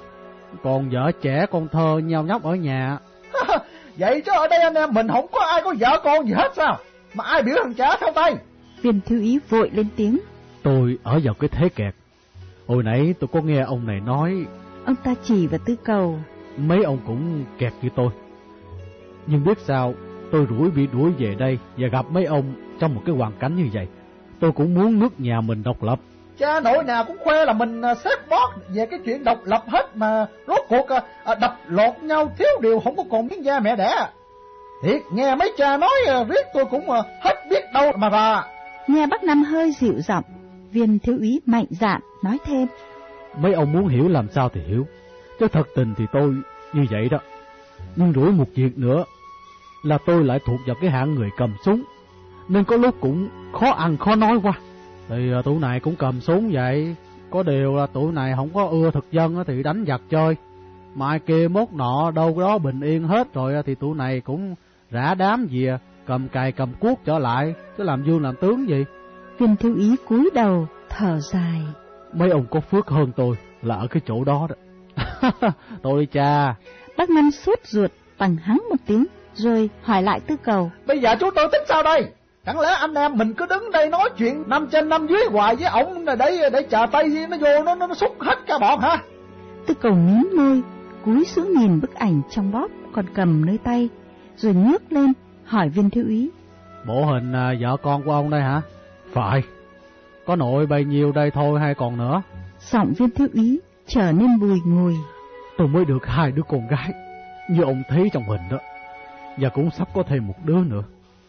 Speaker 3: còn vợ trẻ con thơ nhau nhóc ở nhà.
Speaker 5: Vậy chứ ở đây anh em mình không có ai có vợ con gì hết sao? Mà ai biểu thằng Chả theo tay?
Speaker 1: Viên thiếu úy vội lên tiếng:
Speaker 3: Tôi ở vào cái thế kẹt. Hồi nãy tôi có nghe ông này nói.
Speaker 1: Ông ta chỉ vào Tư Cầu:
Speaker 3: Mấy ông cũng kẹt như tôi. Nhưng biết sao, tôi bị đuổi về đây và gặp mấy ông trong một cái hoàn cảnh như vậy. Tôi cũng muốn nước nhà mình độc lập.
Speaker 5: Cha nội nào cũng khoe là mình xếp bót về cái chuyện độc lập hết, mà rốt cuộc đập lột nhau thiếu điều không có còn miếng da mẹ đẻ. Thiệt, nghe mấy cha nói riết tôi cũng hết biết đâu mà ra.
Speaker 1: Nghe bác Năm hơi dịu giọng, Viên thiếu úy mạnh dạn nói thêm:
Speaker 3: Mấy ông muốn hiểu làm sao thì hiểu, chứ thật tình thì tôi như vậy đó. Nhưng rủi một việc nữa là tôi lại thuộc vào cái hạng người cầm súng, nên có lúc cũng khó ăn khó nói quá. Thì tụi này cũng cầm súng vậy, có điều là tụi này không có ưa thực dân thì đánh giặc chơi. Mai kia mốt nọ đâu đó bình yên hết rồi thì tụi này cũng rã đám về, cầm cày cầm cuốc trở lại, chứ làm vương làm tướng gì.
Speaker 1: Viên thiếu úy cúi đầu thở dài:
Speaker 3: Mấy ông có phước hơn tôi là ở cái chỗ đó đó. Tôi cha.
Speaker 1: Bác Năm sốt ruột bằng hắng một tiếng, rồi hỏi lại Tư Cầu:
Speaker 5: Bây giờ chú Tư tính sao đây? Chẳng lẽ anh em mình cứ đứng đây nói chuyện 5 trên 5 dưới hoài với ổng để chờ tay nó vô nó xúc hết cả bọn hả?
Speaker 1: Tư Cầu mím môi, cúi xuống nhìn bức ảnh trong bóp còn cầm nơi tay, rồi ngước lên hỏi Viên thiếu úy:
Speaker 3: Bộ hình vợ con của ông đây hả? Phải. Có nội bấy nhiêu đây thôi hay còn nữa?
Speaker 1: Giọng Viên thiếu úy trở nên bùi ngùi:
Speaker 3: Tôi mới được 2 đứa con gái như ông thấy trong hình đó, và cũng sắp có thêm một đứa nữa.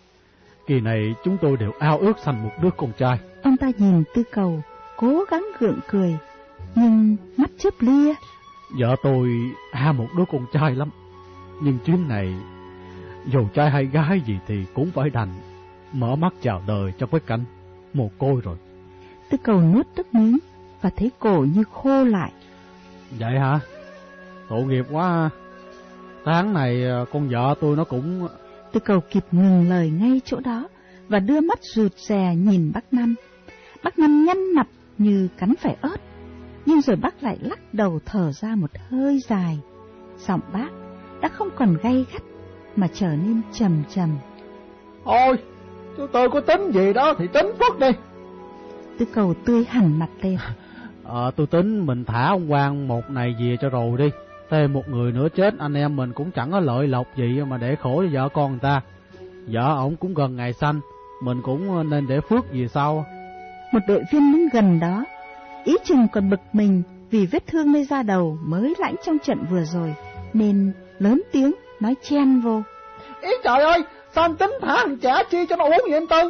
Speaker 3: Kỳ này chúng tôi đều ao ước sanh một đứa con trai.
Speaker 1: Ông ta nhìn Tư Cầu, cố gắng gượng cười, nhưng mắt chớp lia.
Speaker 3: Vợ tôi một đứa con trai lắm, nhưng chuyến này dù trai hay gái gì thì cũng phải đành mở mắt chào đời trong cái cảnh mồ côi rồi.
Speaker 1: Tư Cầu nuốt nước miếng và thấy cổ như khô lại.
Speaker 3: Vậy hả? Tội nghiệp quá. Tháng này con vợ tôi nó cũng...
Speaker 1: Tư Cầu kịp ngừng lời ngay chỗ đó và đưa mắt rụt rè nhìn bác Năm. Bác Năm nhăn mặt như cắn phải ớt, nhưng rồi bác lại lắc đầu thở ra một hơi dài. Giọng bác đã không còn gay gắt mà trở nên trầm trầm.
Speaker 5: Thôi, chú tôi có tính gì đó thì tính phất đi.
Speaker 1: Tư Cầu tươi hẳn mặt lên.
Speaker 3: Tôi tính mình thả ông Quang Một này về cho rồi đi. Thêm một người nữa chết, anh em mình cũng chẳng có lợi lộc gì mà để khổ cho vợ con người ta. Vợ ổng cũng gần ngày sanh, mình cũng nên để phước về sau.
Speaker 1: Một đội viên đứng gần đó, ý chừng còn bực mình vì vết thương nơi da đầu mới lãnh trong trận vừa rồi, nên lớn tiếng nói chen vô:
Speaker 5: Ý trời ơi, sao anh tính thả thằng Chả chi cho nó uống vậy anh Tư?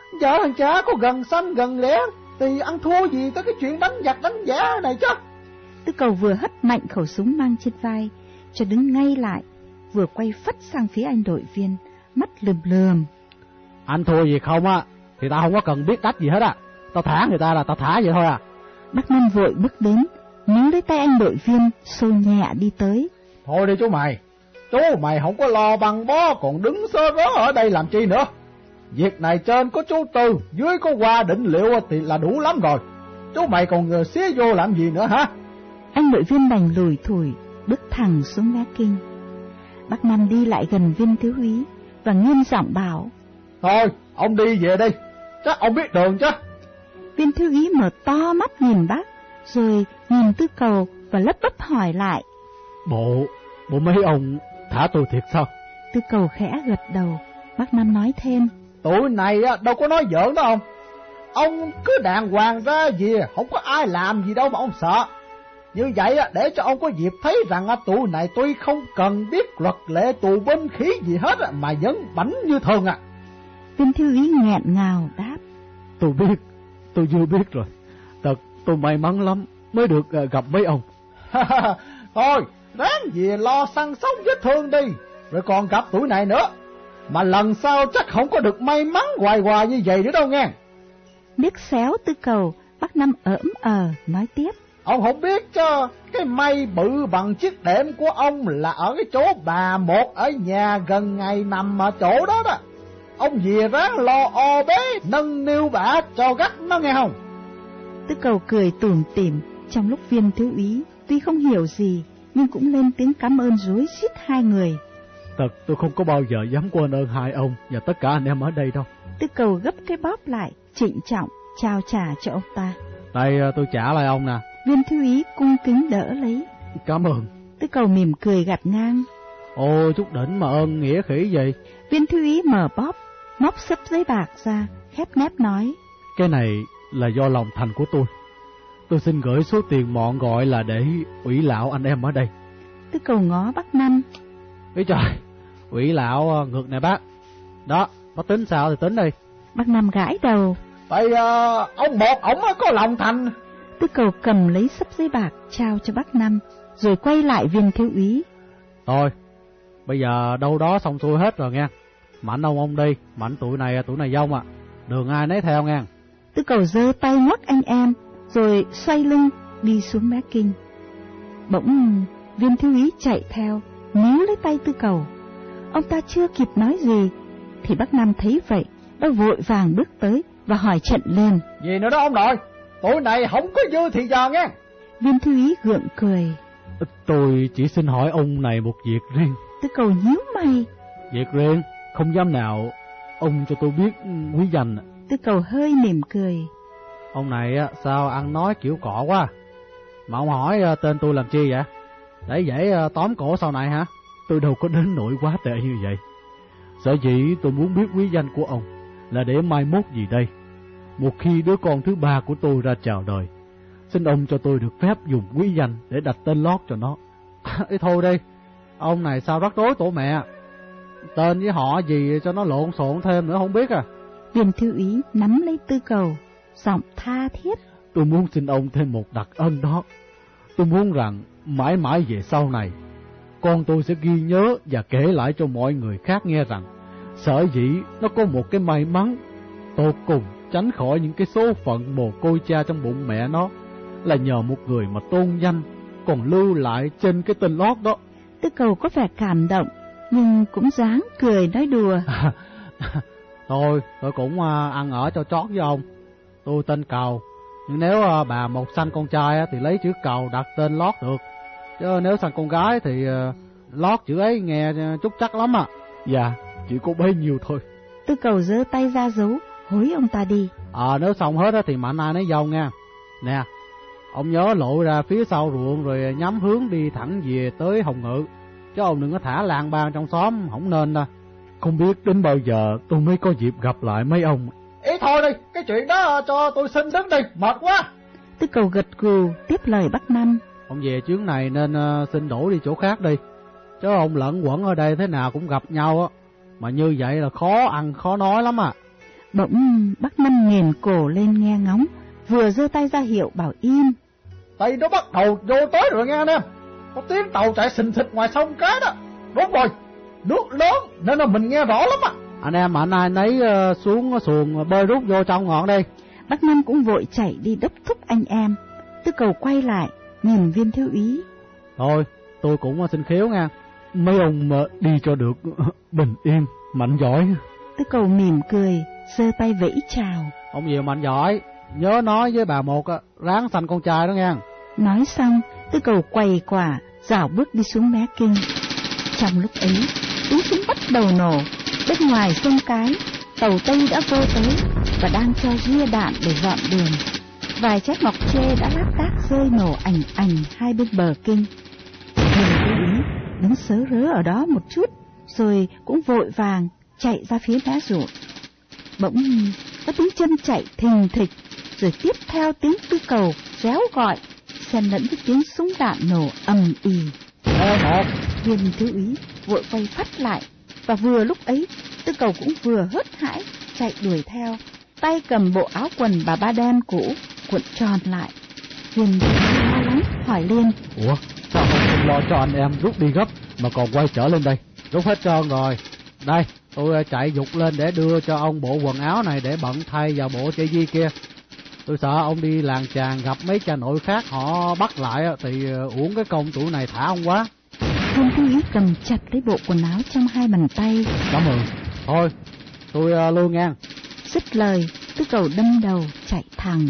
Speaker 5: Vợ thằng cha có gần xanh gần lẻ thì ăn thua gì tới cái chuyện đánh giặc đánh giã này chứ.
Speaker 1: Tư Cầu vừa hất mạnh khẩu súng mang trên vai cho đứng ngay lại, vừa quay phất sang phía anh đội viên, mắt lườm lườm.
Speaker 3: Anh thua gì không á thì tao không có cần biết đách gì hết á, tao thả người ta là tao thả vậy thôi à.
Speaker 1: Bác Năm vội bước đến, níu lấy tay anh đội viên, xô nhẹ đi tới.
Speaker 5: Thôi đi chú mày không có lo băng bó còn đứng sơ rớ ở đây làm chi nữa. Việc này trên có chú Tư, dưới có Hoa định liệu thì là đủ lắm rồi. Chú mày còn xía vô làm gì nữa hả?
Speaker 1: Anh đội viên đành lùi thủi, bước thẳng xuống Mé Kinh. Bác Năm đi lại gần viên thiếu úy và nghiêm giọng bảo:
Speaker 5: Thôi, ông đi về đi, chắc ông biết đường chứ.
Speaker 1: Viên thiếu úy mở to mắt nhìn bác, rồi nhìn Tư Cầu và lấp bấp hỏi lại:
Speaker 3: Bộ mấy ông thả tôi thiệt sao?
Speaker 1: Tư Cầu khẽ gật đầu. Bác Năm nói thêm:
Speaker 5: Tụi này đâu có nói giỡn đó ông. Ông cứ đàng hoàng ra về, không có ai làm gì đâu mà ông sợ. Như vậy để cho ông có dịp thấy rằng tụi này tuy không cần biết luật lệ tù binh khí gì hết mà vẫn bảnh như thường à.
Speaker 1: Viên thiếu úy nghẹn ngào đáp:
Speaker 3: Tôi biết, tôi vừa biết rồi. Thật tôi may mắn lắm mới được gặp mấy ông.
Speaker 5: Thôi, ráng về lo săn sóc vết thương đi, rồi còn gặp tụi này nữa. Mà lần sau chắc không có được may mắn hoài hoài như vậy nữa đâu nghe.
Speaker 1: Biết xéo Tư Cầu, bác Năm nói tiếp:
Speaker 5: Ông không biết cho cái may bự bằng chiếc đệm của ông là ở cái chỗ bà một ở nhà gần ngày nằm ở chỗ đó đó. Ông về ráng lo o bế nâng niu bả cho gắt nó nghe không.
Speaker 1: Tư Cầu cười tủm tỉm, trong lúc viên thiếu úy tuy không hiểu gì nhưng cũng lên tiếng cảm ơn rối rít hai người.
Speaker 3: Thật tôi không có bao giờ dám quên ơn hai ông và tất cả anh em ở đây đâu.
Speaker 1: Tư Cầu gấp cái bóp lại, trịnh trọng trao trả cho ông ta.
Speaker 3: Đây tôi trả lại ông nè.
Speaker 1: Viên thiếu úy cung kính đỡ lấy.
Speaker 3: Cảm ơn.
Speaker 1: Tư Cầu mỉm cười gạt ngang:
Speaker 3: Ôi chút đỉnh mà ơn nghĩa khỉ gì.
Speaker 1: Viên thiếu úy mở bóp, móc xấp giấy bạc ra, khép nép nói:
Speaker 3: Cái này là do lòng thành của tôi. Tôi xin gửi số tiền mọn gọi là để ủy lão anh em ở đây.
Speaker 1: Tư Cầu ngó bác Năm:
Speaker 3: Ý trời, ủy lão ngược này bác. Đó, bác tính sao thì tính đi.
Speaker 1: Bác Năm gãi đầu:
Speaker 5: Vậy ông một ổng có lòng thành.
Speaker 1: Tư Cầu cầm lấy xấp giấy bạc trao cho bác Năm, rồi quay lại viên thiếu úy:
Speaker 3: Thôi, bây giờ đâu đó xong xuôi hết rồi nghe. Mạnh ông đi, mạnh tụi này dông à. Đường ai nấy theo nghe.
Speaker 1: Tư Cầu giơ tay ngoắc anh em, rồi xoay lưng đi xuống Mé Kinh. Bỗng viên thiếu úy chạy theo, níu lấy tay Tư Cầu. Ông ta chưa kịp nói gì thì bác Năm thấy vậy, đã vội vàng bước tới và hỏi trận lên:
Speaker 5: Gì nữa đó ông nội, tụi này không có dư thì giờ nghe.
Speaker 1: Viên thiếu úy gượng cười:
Speaker 3: Tôi chỉ xin hỏi ông này một việc riêng.
Speaker 1: Tư Cầu nhíu mày:
Speaker 3: Việc riêng, không dám nào ông cho tôi biết quý danh.
Speaker 1: Tư Cầu hơi mỉm cười:
Speaker 3: Ông này sao ăn nói kiểu cọ quá. Mà ông hỏi tên tôi làm chi vậy? Để dễ tóm cổ sau này hả? Tôi đâu có đến nỗi quá tệ như vậy. Sở dĩ tôi muốn biết quý danh của ông là để mai mốt gì đây, một khi đứa con thứ ba của tôi ra chào đời, xin ông cho tôi được phép dùng quý danh để đặt tên lót cho nó. Thôi đi, ông này sao rắc rối tổ mẹ. Tên với họ gì cho nó lộn xộn thêm nữa không biết à.
Speaker 1: Viên thiếu úy nắm lấy Tư Cầu, giọng tha thiết:
Speaker 3: Tôi muốn xin ông thêm một đặc ân đó. Tôi muốn rằng mãi mãi về sau này, con tôi sẽ ghi nhớ và kể lại cho mọi người khác nghe rằng sở dĩ nó có một cái may mắn tột cùng tránh khỏi những cái số phận mồ côi cha trong bụng mẹ nó là nhờ một người mà tôn danh còn lưu lại trên cái tên lót đó.
Speaker 1: Tư Cầu có vẻ cảm động nhưng cũng dáng cười nói đùa:
Speaker 3: Thôi tôi cũng ăn ở cho chót với ông. Tôi tên Cầu, nhưng nếu bà một sanh con trai thì lấy chữ Cầu đặt tên lót được, chứ nếu sanh con gái thì lót chữ ấy nghe chút chắc lắm à. Dạ, chỉ có bấy nhiêu thôi.
Speaker 1: Tư Cầu giơ tay ra dấu, hối ông ta đi.
Speaker 3: Nếu xong hết thì mạnh ai nấy dâu nha. Nè, ông nhớ lội ra phía sau ruộng rồi nhắm hướng đi thẳng về tới Hồng Ngự, chứ ông đừng có thả làng bang trong xóm, không nên đâu. Không biết đến bao giờ tôi mới có dịp gặp lại mấy ông.
Speaker 5: Ý thôi đi, cái chuyện đó cho tôi xin đứng đi, mệt quá.
Speaker 1: Tư Cầu gật gù tiếp lời bác Năm:
Speaker 3: Ông về chuyến này nên xin đổi đi chỗ khác đi, chứ ông lẫn quẩn ở đây thế nào cũng gặp nhau á, mà như vậy là khó ăn khó nói lắm à.
Speaker 1: Bỗng bác Năm nghền cổ lên nghe ngóng, vừa giơ tay ra hiệu bảo im.
Speaker 5: Tay nó bắt đầu vô tới rồi nghe anh em. Có tiếng tàu chạy xình xịch ngoài sông cái đó. Đúng rồi, nước lớn nên là mình nghe rõ lắm á.
Speaker 3: Anh em mạnh ai nấy xuống xuồng bơi rút vô trong ngọn đi.
Speaker 1: Bác Năm cũng vội chạy đi đốc thúc anh em. Tư Cầu quay lại nhìn Viên thiếu úy.
Speaker 3: Thôi tôi cũng xin khiếu nha, mấy ông đi cho được bình yên mạnh giỏi.
Speaker 1: Tư Cầu mỉm cười, giơ tay vẫy chào.
Speaker 3: Ông nhiều mạnh giỏi, nhớ nói với bà một ráng sanh con trai đó nha.
Speaker 1: Nói xong, Tư Cầu quầy quả dạo bước đi xuống mé kinh. Trong lúc ấy, tiếng súng bắt đầu nổ. Bên ngoài sông cái, tàu Tây đã vô tới và đang cho ria đạn để dọn đường. Vài chiếc mọc tre đã lác đác rơi nổ ành ành hai bên bờ kinh. Viên thiếu úy đứng sớ rớ ở đó một chút, rồi cũng vội vàng chạy ra phía mé ruộng. Bỗng có tiếng chân chạy thình thịch, rồi tiếp theo tiếng Tư Cầu réo gọi, xen lẫn với tiếng súng đạn nổ ầm ì. Viên thiếu úy vội quay phắt lại, và vừa lúc ấy Tư Cầu cũng vừa hớt hãi chạy đuổi theo, tay cầm bộ áo quần bà ba đen cũ cuộn tròn lại. Viên thiếu úy lo lắng hỏi liền:
Speaker 3: Ủa, sao không lo cho anh em rút đi gấp mà còn quay trở lên đây? Rút hết trơn rồi. Đây, tôi chạy dục lên để đưa cho ông bộ quần áo này để bận thay vào bộ chai di kia. Tôi sợ ông đi làng chàng gặp mấy cha nội khác họ bắt lại thì uổng cái công tụi này thả ông quá.
Speaker 1: Viên thiếu úy cầm chặt lấy bộ quần áo trong hai bàn tay.
Speaker 3: Cảm ơn. Thôi, tôi lui ngang.
Speaker 1: Dứt lời, Tư Cầu đâm đầu chạy thẳng.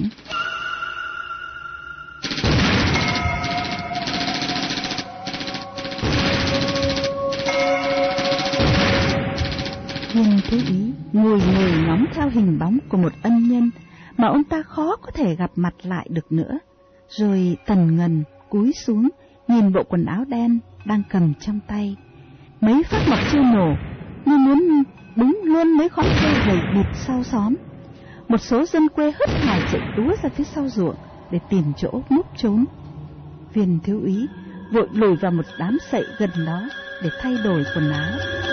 Speaker 1: Viên thiếu úy ngồi ngóng theo hình bóng của một ân nhân mà ông ta khó có thể gặp mặt lại được nữa, rồi tần ngần cúi xuống nhìn bộ quần áo đen đang cầm trong tay. Mấy phát mọc chưa nổ như muốn búng luôn mấy khóm cây gầy bụt sau xóm. Một số dân quê hớt hải chạy túa ra phía sau ruộng để tìm chỗ núp trốn. Viên thiếu úy vội lùi vào một đám sậy gần đó để thay đổi quần áo.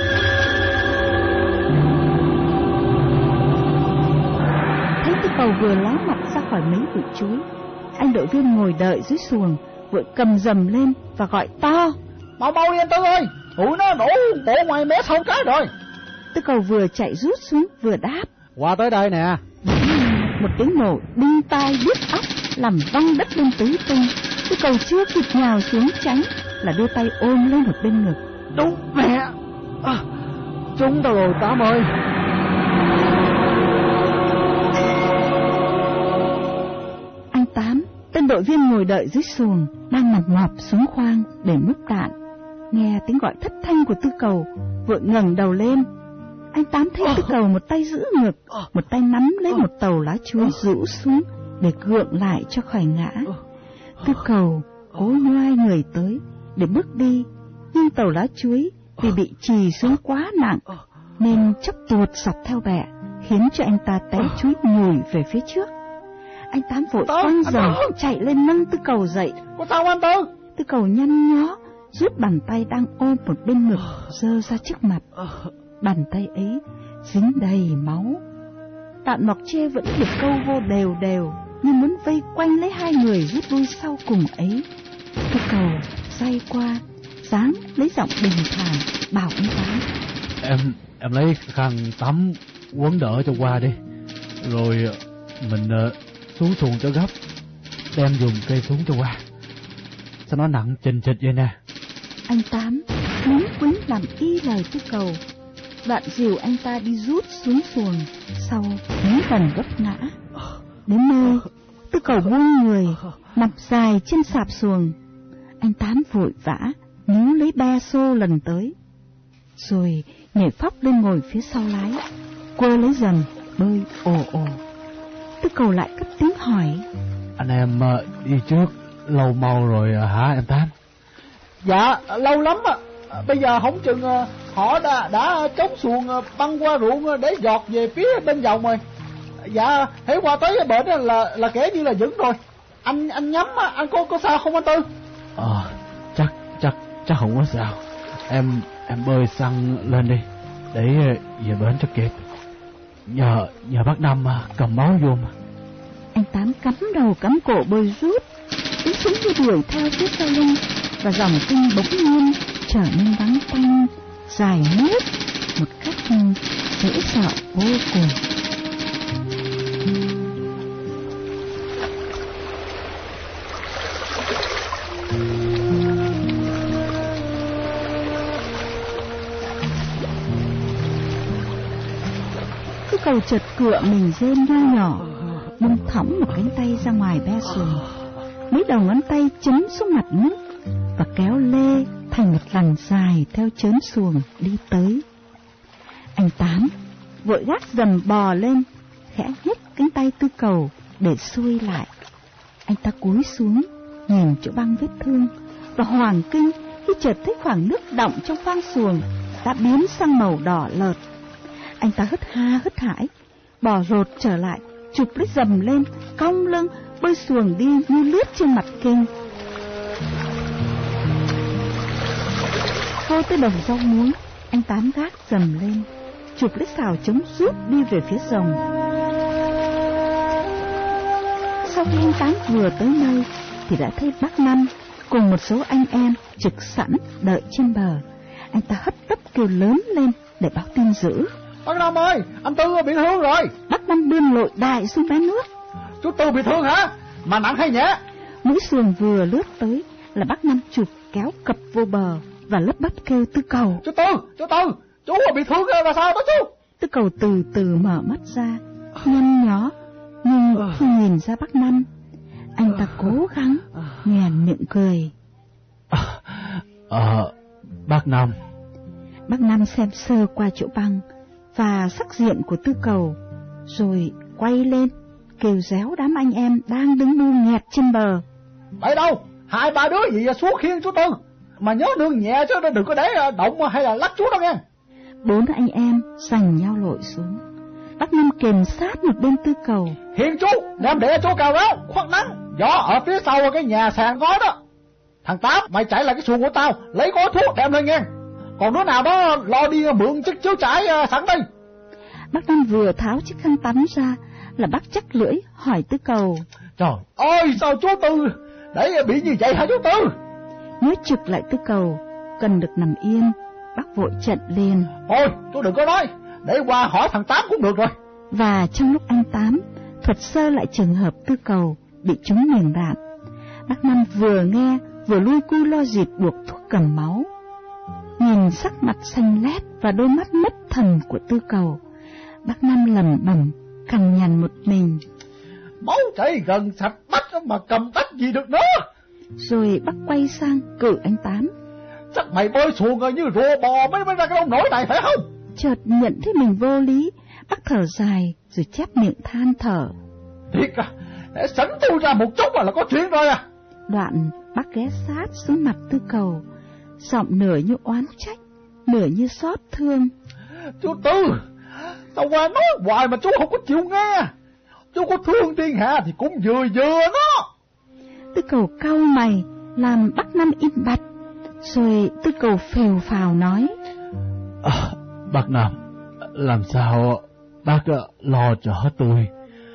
Speaker 1: Thấy Tư Cầu vừa ló mặt ra khỏi mấy bụi chuối, anh đội viên ngồi đợi dưới xuồng vội cầm dầm lên và gọi to:
Speaker 5: Mau đi anh Tư ơi, tụi nó đổ bộ ngoài mé sông cái rồi.
Speaker 1: Tư Cầu vừa chạy rút xuống vừa đáp:
Speaker 3: Qua tới đây nè.
Speaker 1: Một tiếng nổ đinh tai điếc óc làm văng đất lên tứ tung. Tư Cầu chưa kịp nhào xuống tránh là đưa tay ôm lên một bên ngực.
Speaker 3: Đúng mẹ, chúng tao rồi Tám ơi.
Speaker 1: Anh Tám, tên đội viên ngồi đợi dưới xuồng, đang nằm mọp xuống khoang để múc đạn. Nghe tiếng gọi thất thanh của Tư Cầu, vội ngẩng đầu lên. Anh Tám thấy Tư Cầu một tay giữ ngực, một tay nắm lấy một tàu lá chuối rũ xuống để gượng lại cho khỏi ngã. Tư Cầu cố nhoai người tới để bước đi, nhưng tàu lá chuối vì bị chì xuống quá nặng nên chốc tuột dọc theo bè, khiến cho anh ta té chuối nhùi về phía trước. Anh Tám vội quăng dầm chạy lên nâng Tư Cầu dậy.
Speaker 5: Có sao anh Tư?
Speaker 1: Tư Cầu nhăn nhó rút bàn tay đang ôm một bên ngực giơ ra trước mặt. Bàn tay ấy dính đầy máu. Đạn mọc tre vẫn được câu vô đều đều như muốn vây quanh lấy hai người rút lui sau cùng ấy. Tư Cầu xoay qua, dáng lấy giọng bình thản bảo anh Tám:
Speaker 3: Em lấy khăn tắm quấn đỡ cho qua đi, rồi mình xuống xuồng cho gấp, đem dùng cây xuống cho qua. Sao nó nặng chình chịch vậy nè?
Speaker 1: Anh Tám muốn quýnh làm y lời Tư Cầu, đoạn dìu anh ta đi rút xuống xuồng, sau mấy lần vấp ngã. Đến nơi, Tư Cầu buông người nằm dài trên sạp xuồng. Anh Tám vội vã níu lấy ba xô lần tới, rồi nhảy phóc lên ngồi phía sau lái, quơ lấy dần bơi ồ ồ. Tư Cầu lại cất tiếng hỏi:
Speaker 3: Anh em đi trước lâu mau rồi hả em Tám?
Speaker 5: Dạ lâu lắm á. Bây giờ không chừng họ đã chống xuồng băng qua ruộng để giọt về phía bên dòng rồi. Dạ hãy qua tới bển là kể như là vững rồi. Anh nhắm anh có sao không anh Tư?
Speaker 3: Chắc không có sao. Em bơi xăng lên đi để về bến cho kịp. Nhờ bác Năm cầm máu giùm.
Speaker 1: Anh Tám cắm đầu cắm cổ bơi rút, tiếng súng như đuổi theo phía sau lưng, và dòng kinh bỗng nhiên trở nên vắng tanh, dài mướt một cách dễ sợ vô cùng. Tư Cầu chợt cựa mình rên nho nhỏ, buông thõng một cánh tay ra ngoài be xuồng. Mấy đầu ngón tay chấm xuống mặt nước và kéo lê thành một lằn dài theo chớn xuồng đi tới. Anh Tám vội gác dầm bò lên, khẽ nhấc cánh tay Tư Cầu để xuôi lại. Anh ta cúi xuống nhìn chỗ băng vết thương và hoàng kinh khi chợt thấy khoảng nước đọng trong khoang xuồng đã biến sang màu đỏ lợt. Anh ta hớt ha hớt hải, bò rột trở lại, chụp lấy dầm lên, cong lưng, bơi xuồng đi như lướt trên mặt kinh. Vô tới đồng rau muống, anh Tám gác dầm lên, chụp lấy xào chống rút đi về phía rồng. Sau khi anh Tám vừa tới nơi thì đã thấy bác Năm cùng một số anh em trực sẵn đợi trên bờ. Anh ta hấp tấp kêu lớn lên để báo tin dữ.
Speaker 5: Bác Năm ơi, anh Tư bị thương rồi.
Speaker 1: Bác Năm bươn lội đại xuống mé nước.
Speaker 5: Chú Tư bị thương hả? Mà nặng hay nhẹ?
Speaker 1: Mũi xuồng vừa lướt tới là bác Năm chụp kéo cập vô bờ và lấp bắp kêu Tư Cầu.
Speaker 5: Chú Tư, chú bị thương là sao đó chú?
Speaker 1: Tư Cầu từ từ mở mắt ra, nhăn nhó, nhưng khi nhìn ra bác Năm, anh ta cố gắng nhoẻn miệng cười.
Speaker 3: Bác Năm.
Speaker 1: Bác Năm xem sơ qua chỗ băng và sắc diện của Tư Cầu, rồi quay lên kêu réo đám anh em đang đứng bu nghẹt trên bờ.
Speaker 5: Tại đâu? Hai ba đứa gì xuống khiêng chú Tư, mà nhớ nương nhẹ chứ đừng có để động hay là lắc chú đâu nghe.
Speaker 1: Bốn anh em giành nhau lội xuống. Bác Năm kềm sát một bên Tư Cầu.
Speaker 5: Hiền chú, đem để chỗ cào ráo, khoác nắng, gió ở phía sau cái nhà sàn ngói đó. Thằng Tám, mày chạy lại cái xuồng của tao, lấy gói thuốc đem lên nghe. Còn đứa nào đó lo đi mượn chiếc chiếu trải sẵn đây.
Speaker 1: Bác Năm vừa tháo chiếc khăn tắm ra là bác chắc lưỡi hỏi Tư Cầu.
Speaker 5: Trời ơi, sao chú Tư để bị như vậy hả chú Tư?
Speaker 1: Nhớ trực lại Tư Cầu cần được nằm yên, bác vội trận liền.
Speaker 5: Thôi, chú đừng có nói, để qua hỏi thằng Tám cũng được rồi.
Speaker 1: Và trong lúc anh Tám thuật sơ lại trường hợp Tư Cầu bị trúng miền đạn, bác Năm vừa nghe vừa lui cui lo dịp buộc thuốc cầm máu. Nhìn sắc mặt xanh lét và đôi mắt mất thần của Tư Cầu, bác Năm lẩm bẩm cằn nhằn một mình.
Speaker 5: Máu chảy gần sạch bách mà cầm tách gì được nữa.
Speaker 1: Rồi bác quay sang cự anh Tám.
Speaker 5: Chắc mày bơi xuồng rồi như rùa bò mới ra cái đông nổi này phải không?
Speaker 1: Chợt nhận thấy mình vô lý, bác thở dài rồi chép miệng than thở.
Speaker 5: Thiệt à, để sẵn tôi ra một chút là có chuyện rồi à.
Speaker 1: Đoạn bác ghé sát xuống mặt Tư Cầu, giọng nửa như oán trách, nửa như xót thương.
Speaker 5: Chú Tư, tao qua nói hoài mà chú không có chịu nghe. Chú có thương thiên hạ thì cũng vừa nó.
Speaker 1: Tư Cầu cau mày làm bác Năm im bặt, rồi Tư Cầu phèo phào nói.
Speaker 3: Bác Năm, làm sao bác lo cho tôi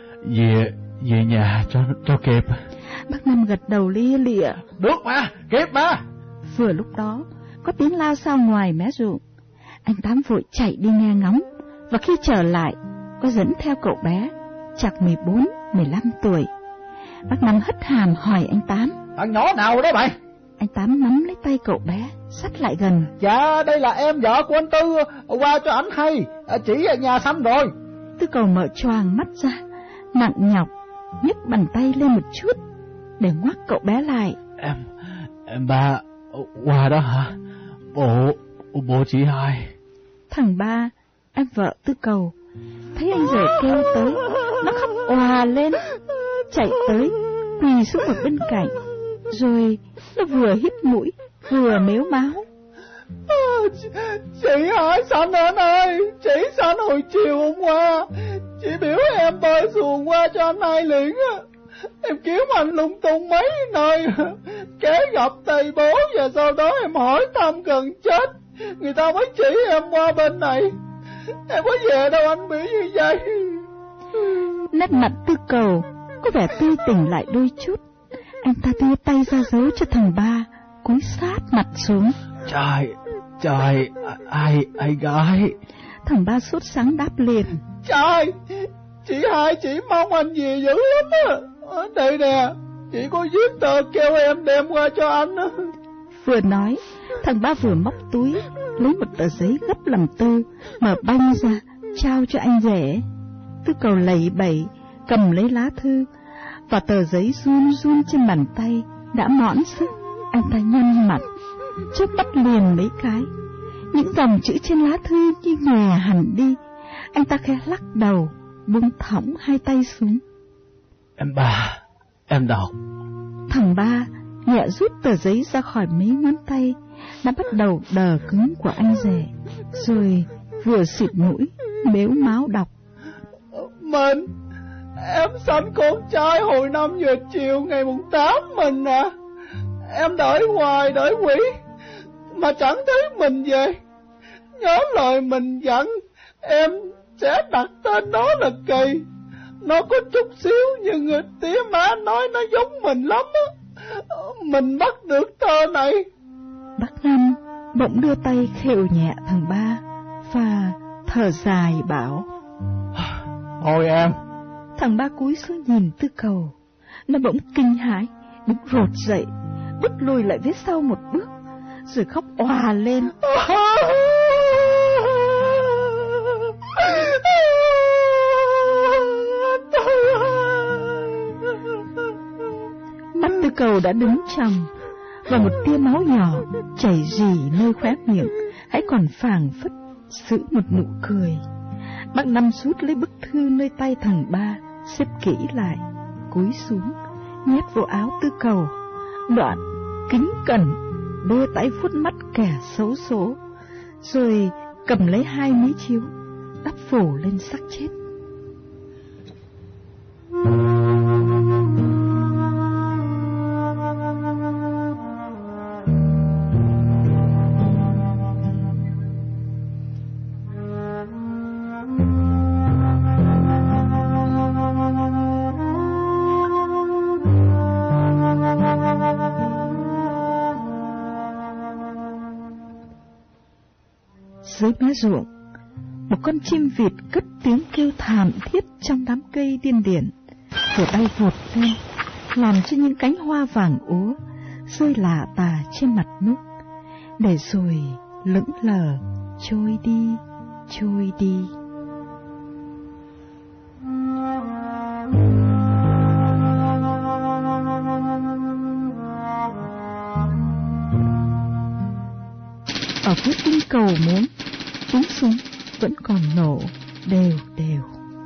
Speaker 3: về nhà cho kịp.
Speaker 1: Bác Năm gật đầu lia lịa.
Speaker 5: Được mà, kịp mà.
Speaker 1: Vừa lúc đó có tiếng lao sao ngoài mé ruộng. Anh Tám vội chạy đi nghe ngóng, và khi trở lại có dẫn theo cậu bé chắc 14-15 tuổi. Bác Năm hất hàm hỏi anh Tám.
Speaker 5: Thằng nhỏ nào đó mày?
Speaker 1: Anh Tám nắm lấy tay cậu bé xắt lại gần.
Speaker 5: Dạ, đây là em vợ của anh Tư, qua cho ảnh hay, chỉ ở nhà xăm rồi.
Speaker 1: Tư Cầu mở choàng mắt ra, nặng nhọc nhấc bàn tay lên một chút để ngoắc cậu bé lại.
Speaker 3: Em ba qua đó hả? Bố chỉ hai.
Speaker 1: Thằng Ba, em vợ Tư Cầu, thấy anh rể kêu tới, nó khóc òa lên, chạy tới quỳ xuống một bên cạnh, rồi nó vừa hít mũi vừa mếu máo.
Speaker 5: Chị hỏi Sanh anh ơi, chị Sanh hồi chiều hôm qua chị biểu em bơi xuồng qua cho anh hai liền á. Em kiếm anh lung tung mấy nơi, kế gặp thầy bố, và sau đó em hỏi thăm gần chết, người ta mới chỉ em qua bên này. Em có về đâu anh bị như vậy.
Speaker 1: Nét mặt Tư Cầu có vẻ tươi tỉnh lại đôi chút. Anh ta đưa tay ra dấu cho thằng Ba, cúi sát mặt xuống.
Speaker 6: Trời, ai gái?
Speaker 1: Thằng Ba sốt sắng đáp liền.
Speaker 5: Trời, chị hai chị mong anh về dữ lắm á. Đây nè, chị có viết tờ kêu em đem qua cho anh á.
Speaker 1: Vừa nói, thằng Ba vừa móc túi, lấy một tờ giấy gấp làm tư, mở banh ra, trao cho anh rể. Tư Cầu lầy bẩy, cầm lấy lá thư, và tờ giấy run run trên bàn tay, đã mõn sức. Anh ta nhăn mặt, chớp mắt liền mấy cái. Những dòng chữ trên lá thư như nhòe hẳn đi. Anh ta khẽ lắc đầu, buông thõng hai tay xuống.
Speaker 6: Em Ba, em đọc.
Speaker 1: Thằng Ba nhẹ rút tờ giấy ra khỏi mấy ngón tay đã bắt đầu đờ cứng của anh rể, rồi vừa xịt mũi mếu máo đọc.
Speaker 5: Mình, em sanh con trai hồi 5 giờ chiều ngày 8 mình à. Em đợi hoài đợi quỷ mà chẳng thấy mình về. Nhớ lời mình dặn, em sẽ đặt tên nó là Kỳ. Nó có chút xíu nhưng tía má nói nó giống mình lắm á. Mình bắt được thơ này.
Speaker 1: Bác Năm bỗng đưa tay khều nhẹ thằng Ba và thở dài bảo.
Speaker 6: Thôi em.
Speaker 1: Thằng Ba cúi xuống nhìn Tư Cầu. Nó bỗng kinh hãi, đứng rột dậy, bước lùi lại phía sau một bước, rồi khóc òa lên. Mắt Tư Cầu đã đứng trầm, và một tia máu nhỏ chảy rỉ nơi khóe miệng, hãy còn phảng phất giữ một nụ cười. Bác Năm rút lấy bức thư nơi tay thằng Ba, xếp kỹ lại, cúi xuống, nhét vô áo Tư Cầu, đoạn kính cẩn đưa tay vuốt mắt kẻ xấu số, rồi cầm lấy 2 mí chiếu đắp phủ lên xác chết. Dưới mé ruộng, một con chim vịt cất tiếng kêu thảm thiết trong đám cây điên điển, rồi bay vụt lên, làm cho những cánh hoa vàng úa rơi lả tả trên mặt nước, để rồi lững lờ trôi đi, trôi đi. Ở phía tinh cầu muốn tiếng súng vẫn còn nổ đều đều.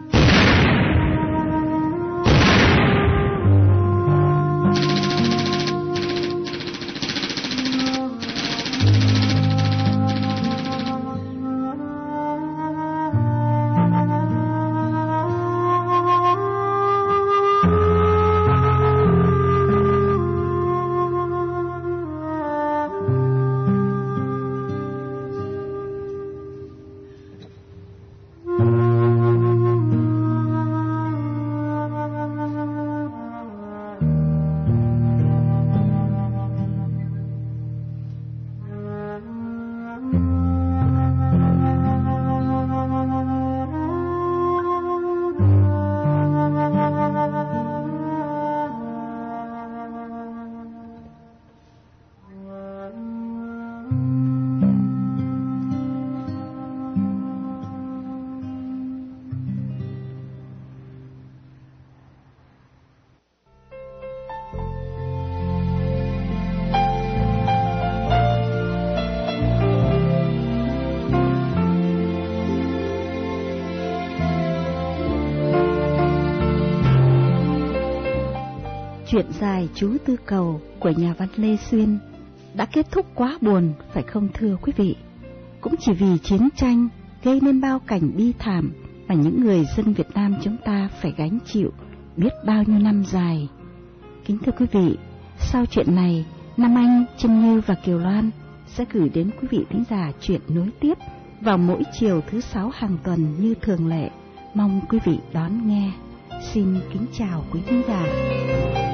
Speaker 1: Chuyện dài Chú Tư Cầu của nhà văn Lê Xuyên đã kết thúc quá buồn, phải không thưa quý vị? Cũng chỉ vì chiến tranh gây nên bao cảnh bi thảm mà những người dân Việt Nam chúng ta phải gánh chịu biết bao nhiêu năm dài. Kính thưa quý vị, sau chuyện này, Nam Anh, Trân Như và Kiều Loan sẽ gửi đến quý vị thính giả chuyện nối tiếp vào mỗi chiều thứ 6 hàng tuần như thường lệ. Mong quý vị đón nghe. Xin kính chào quý khán giả.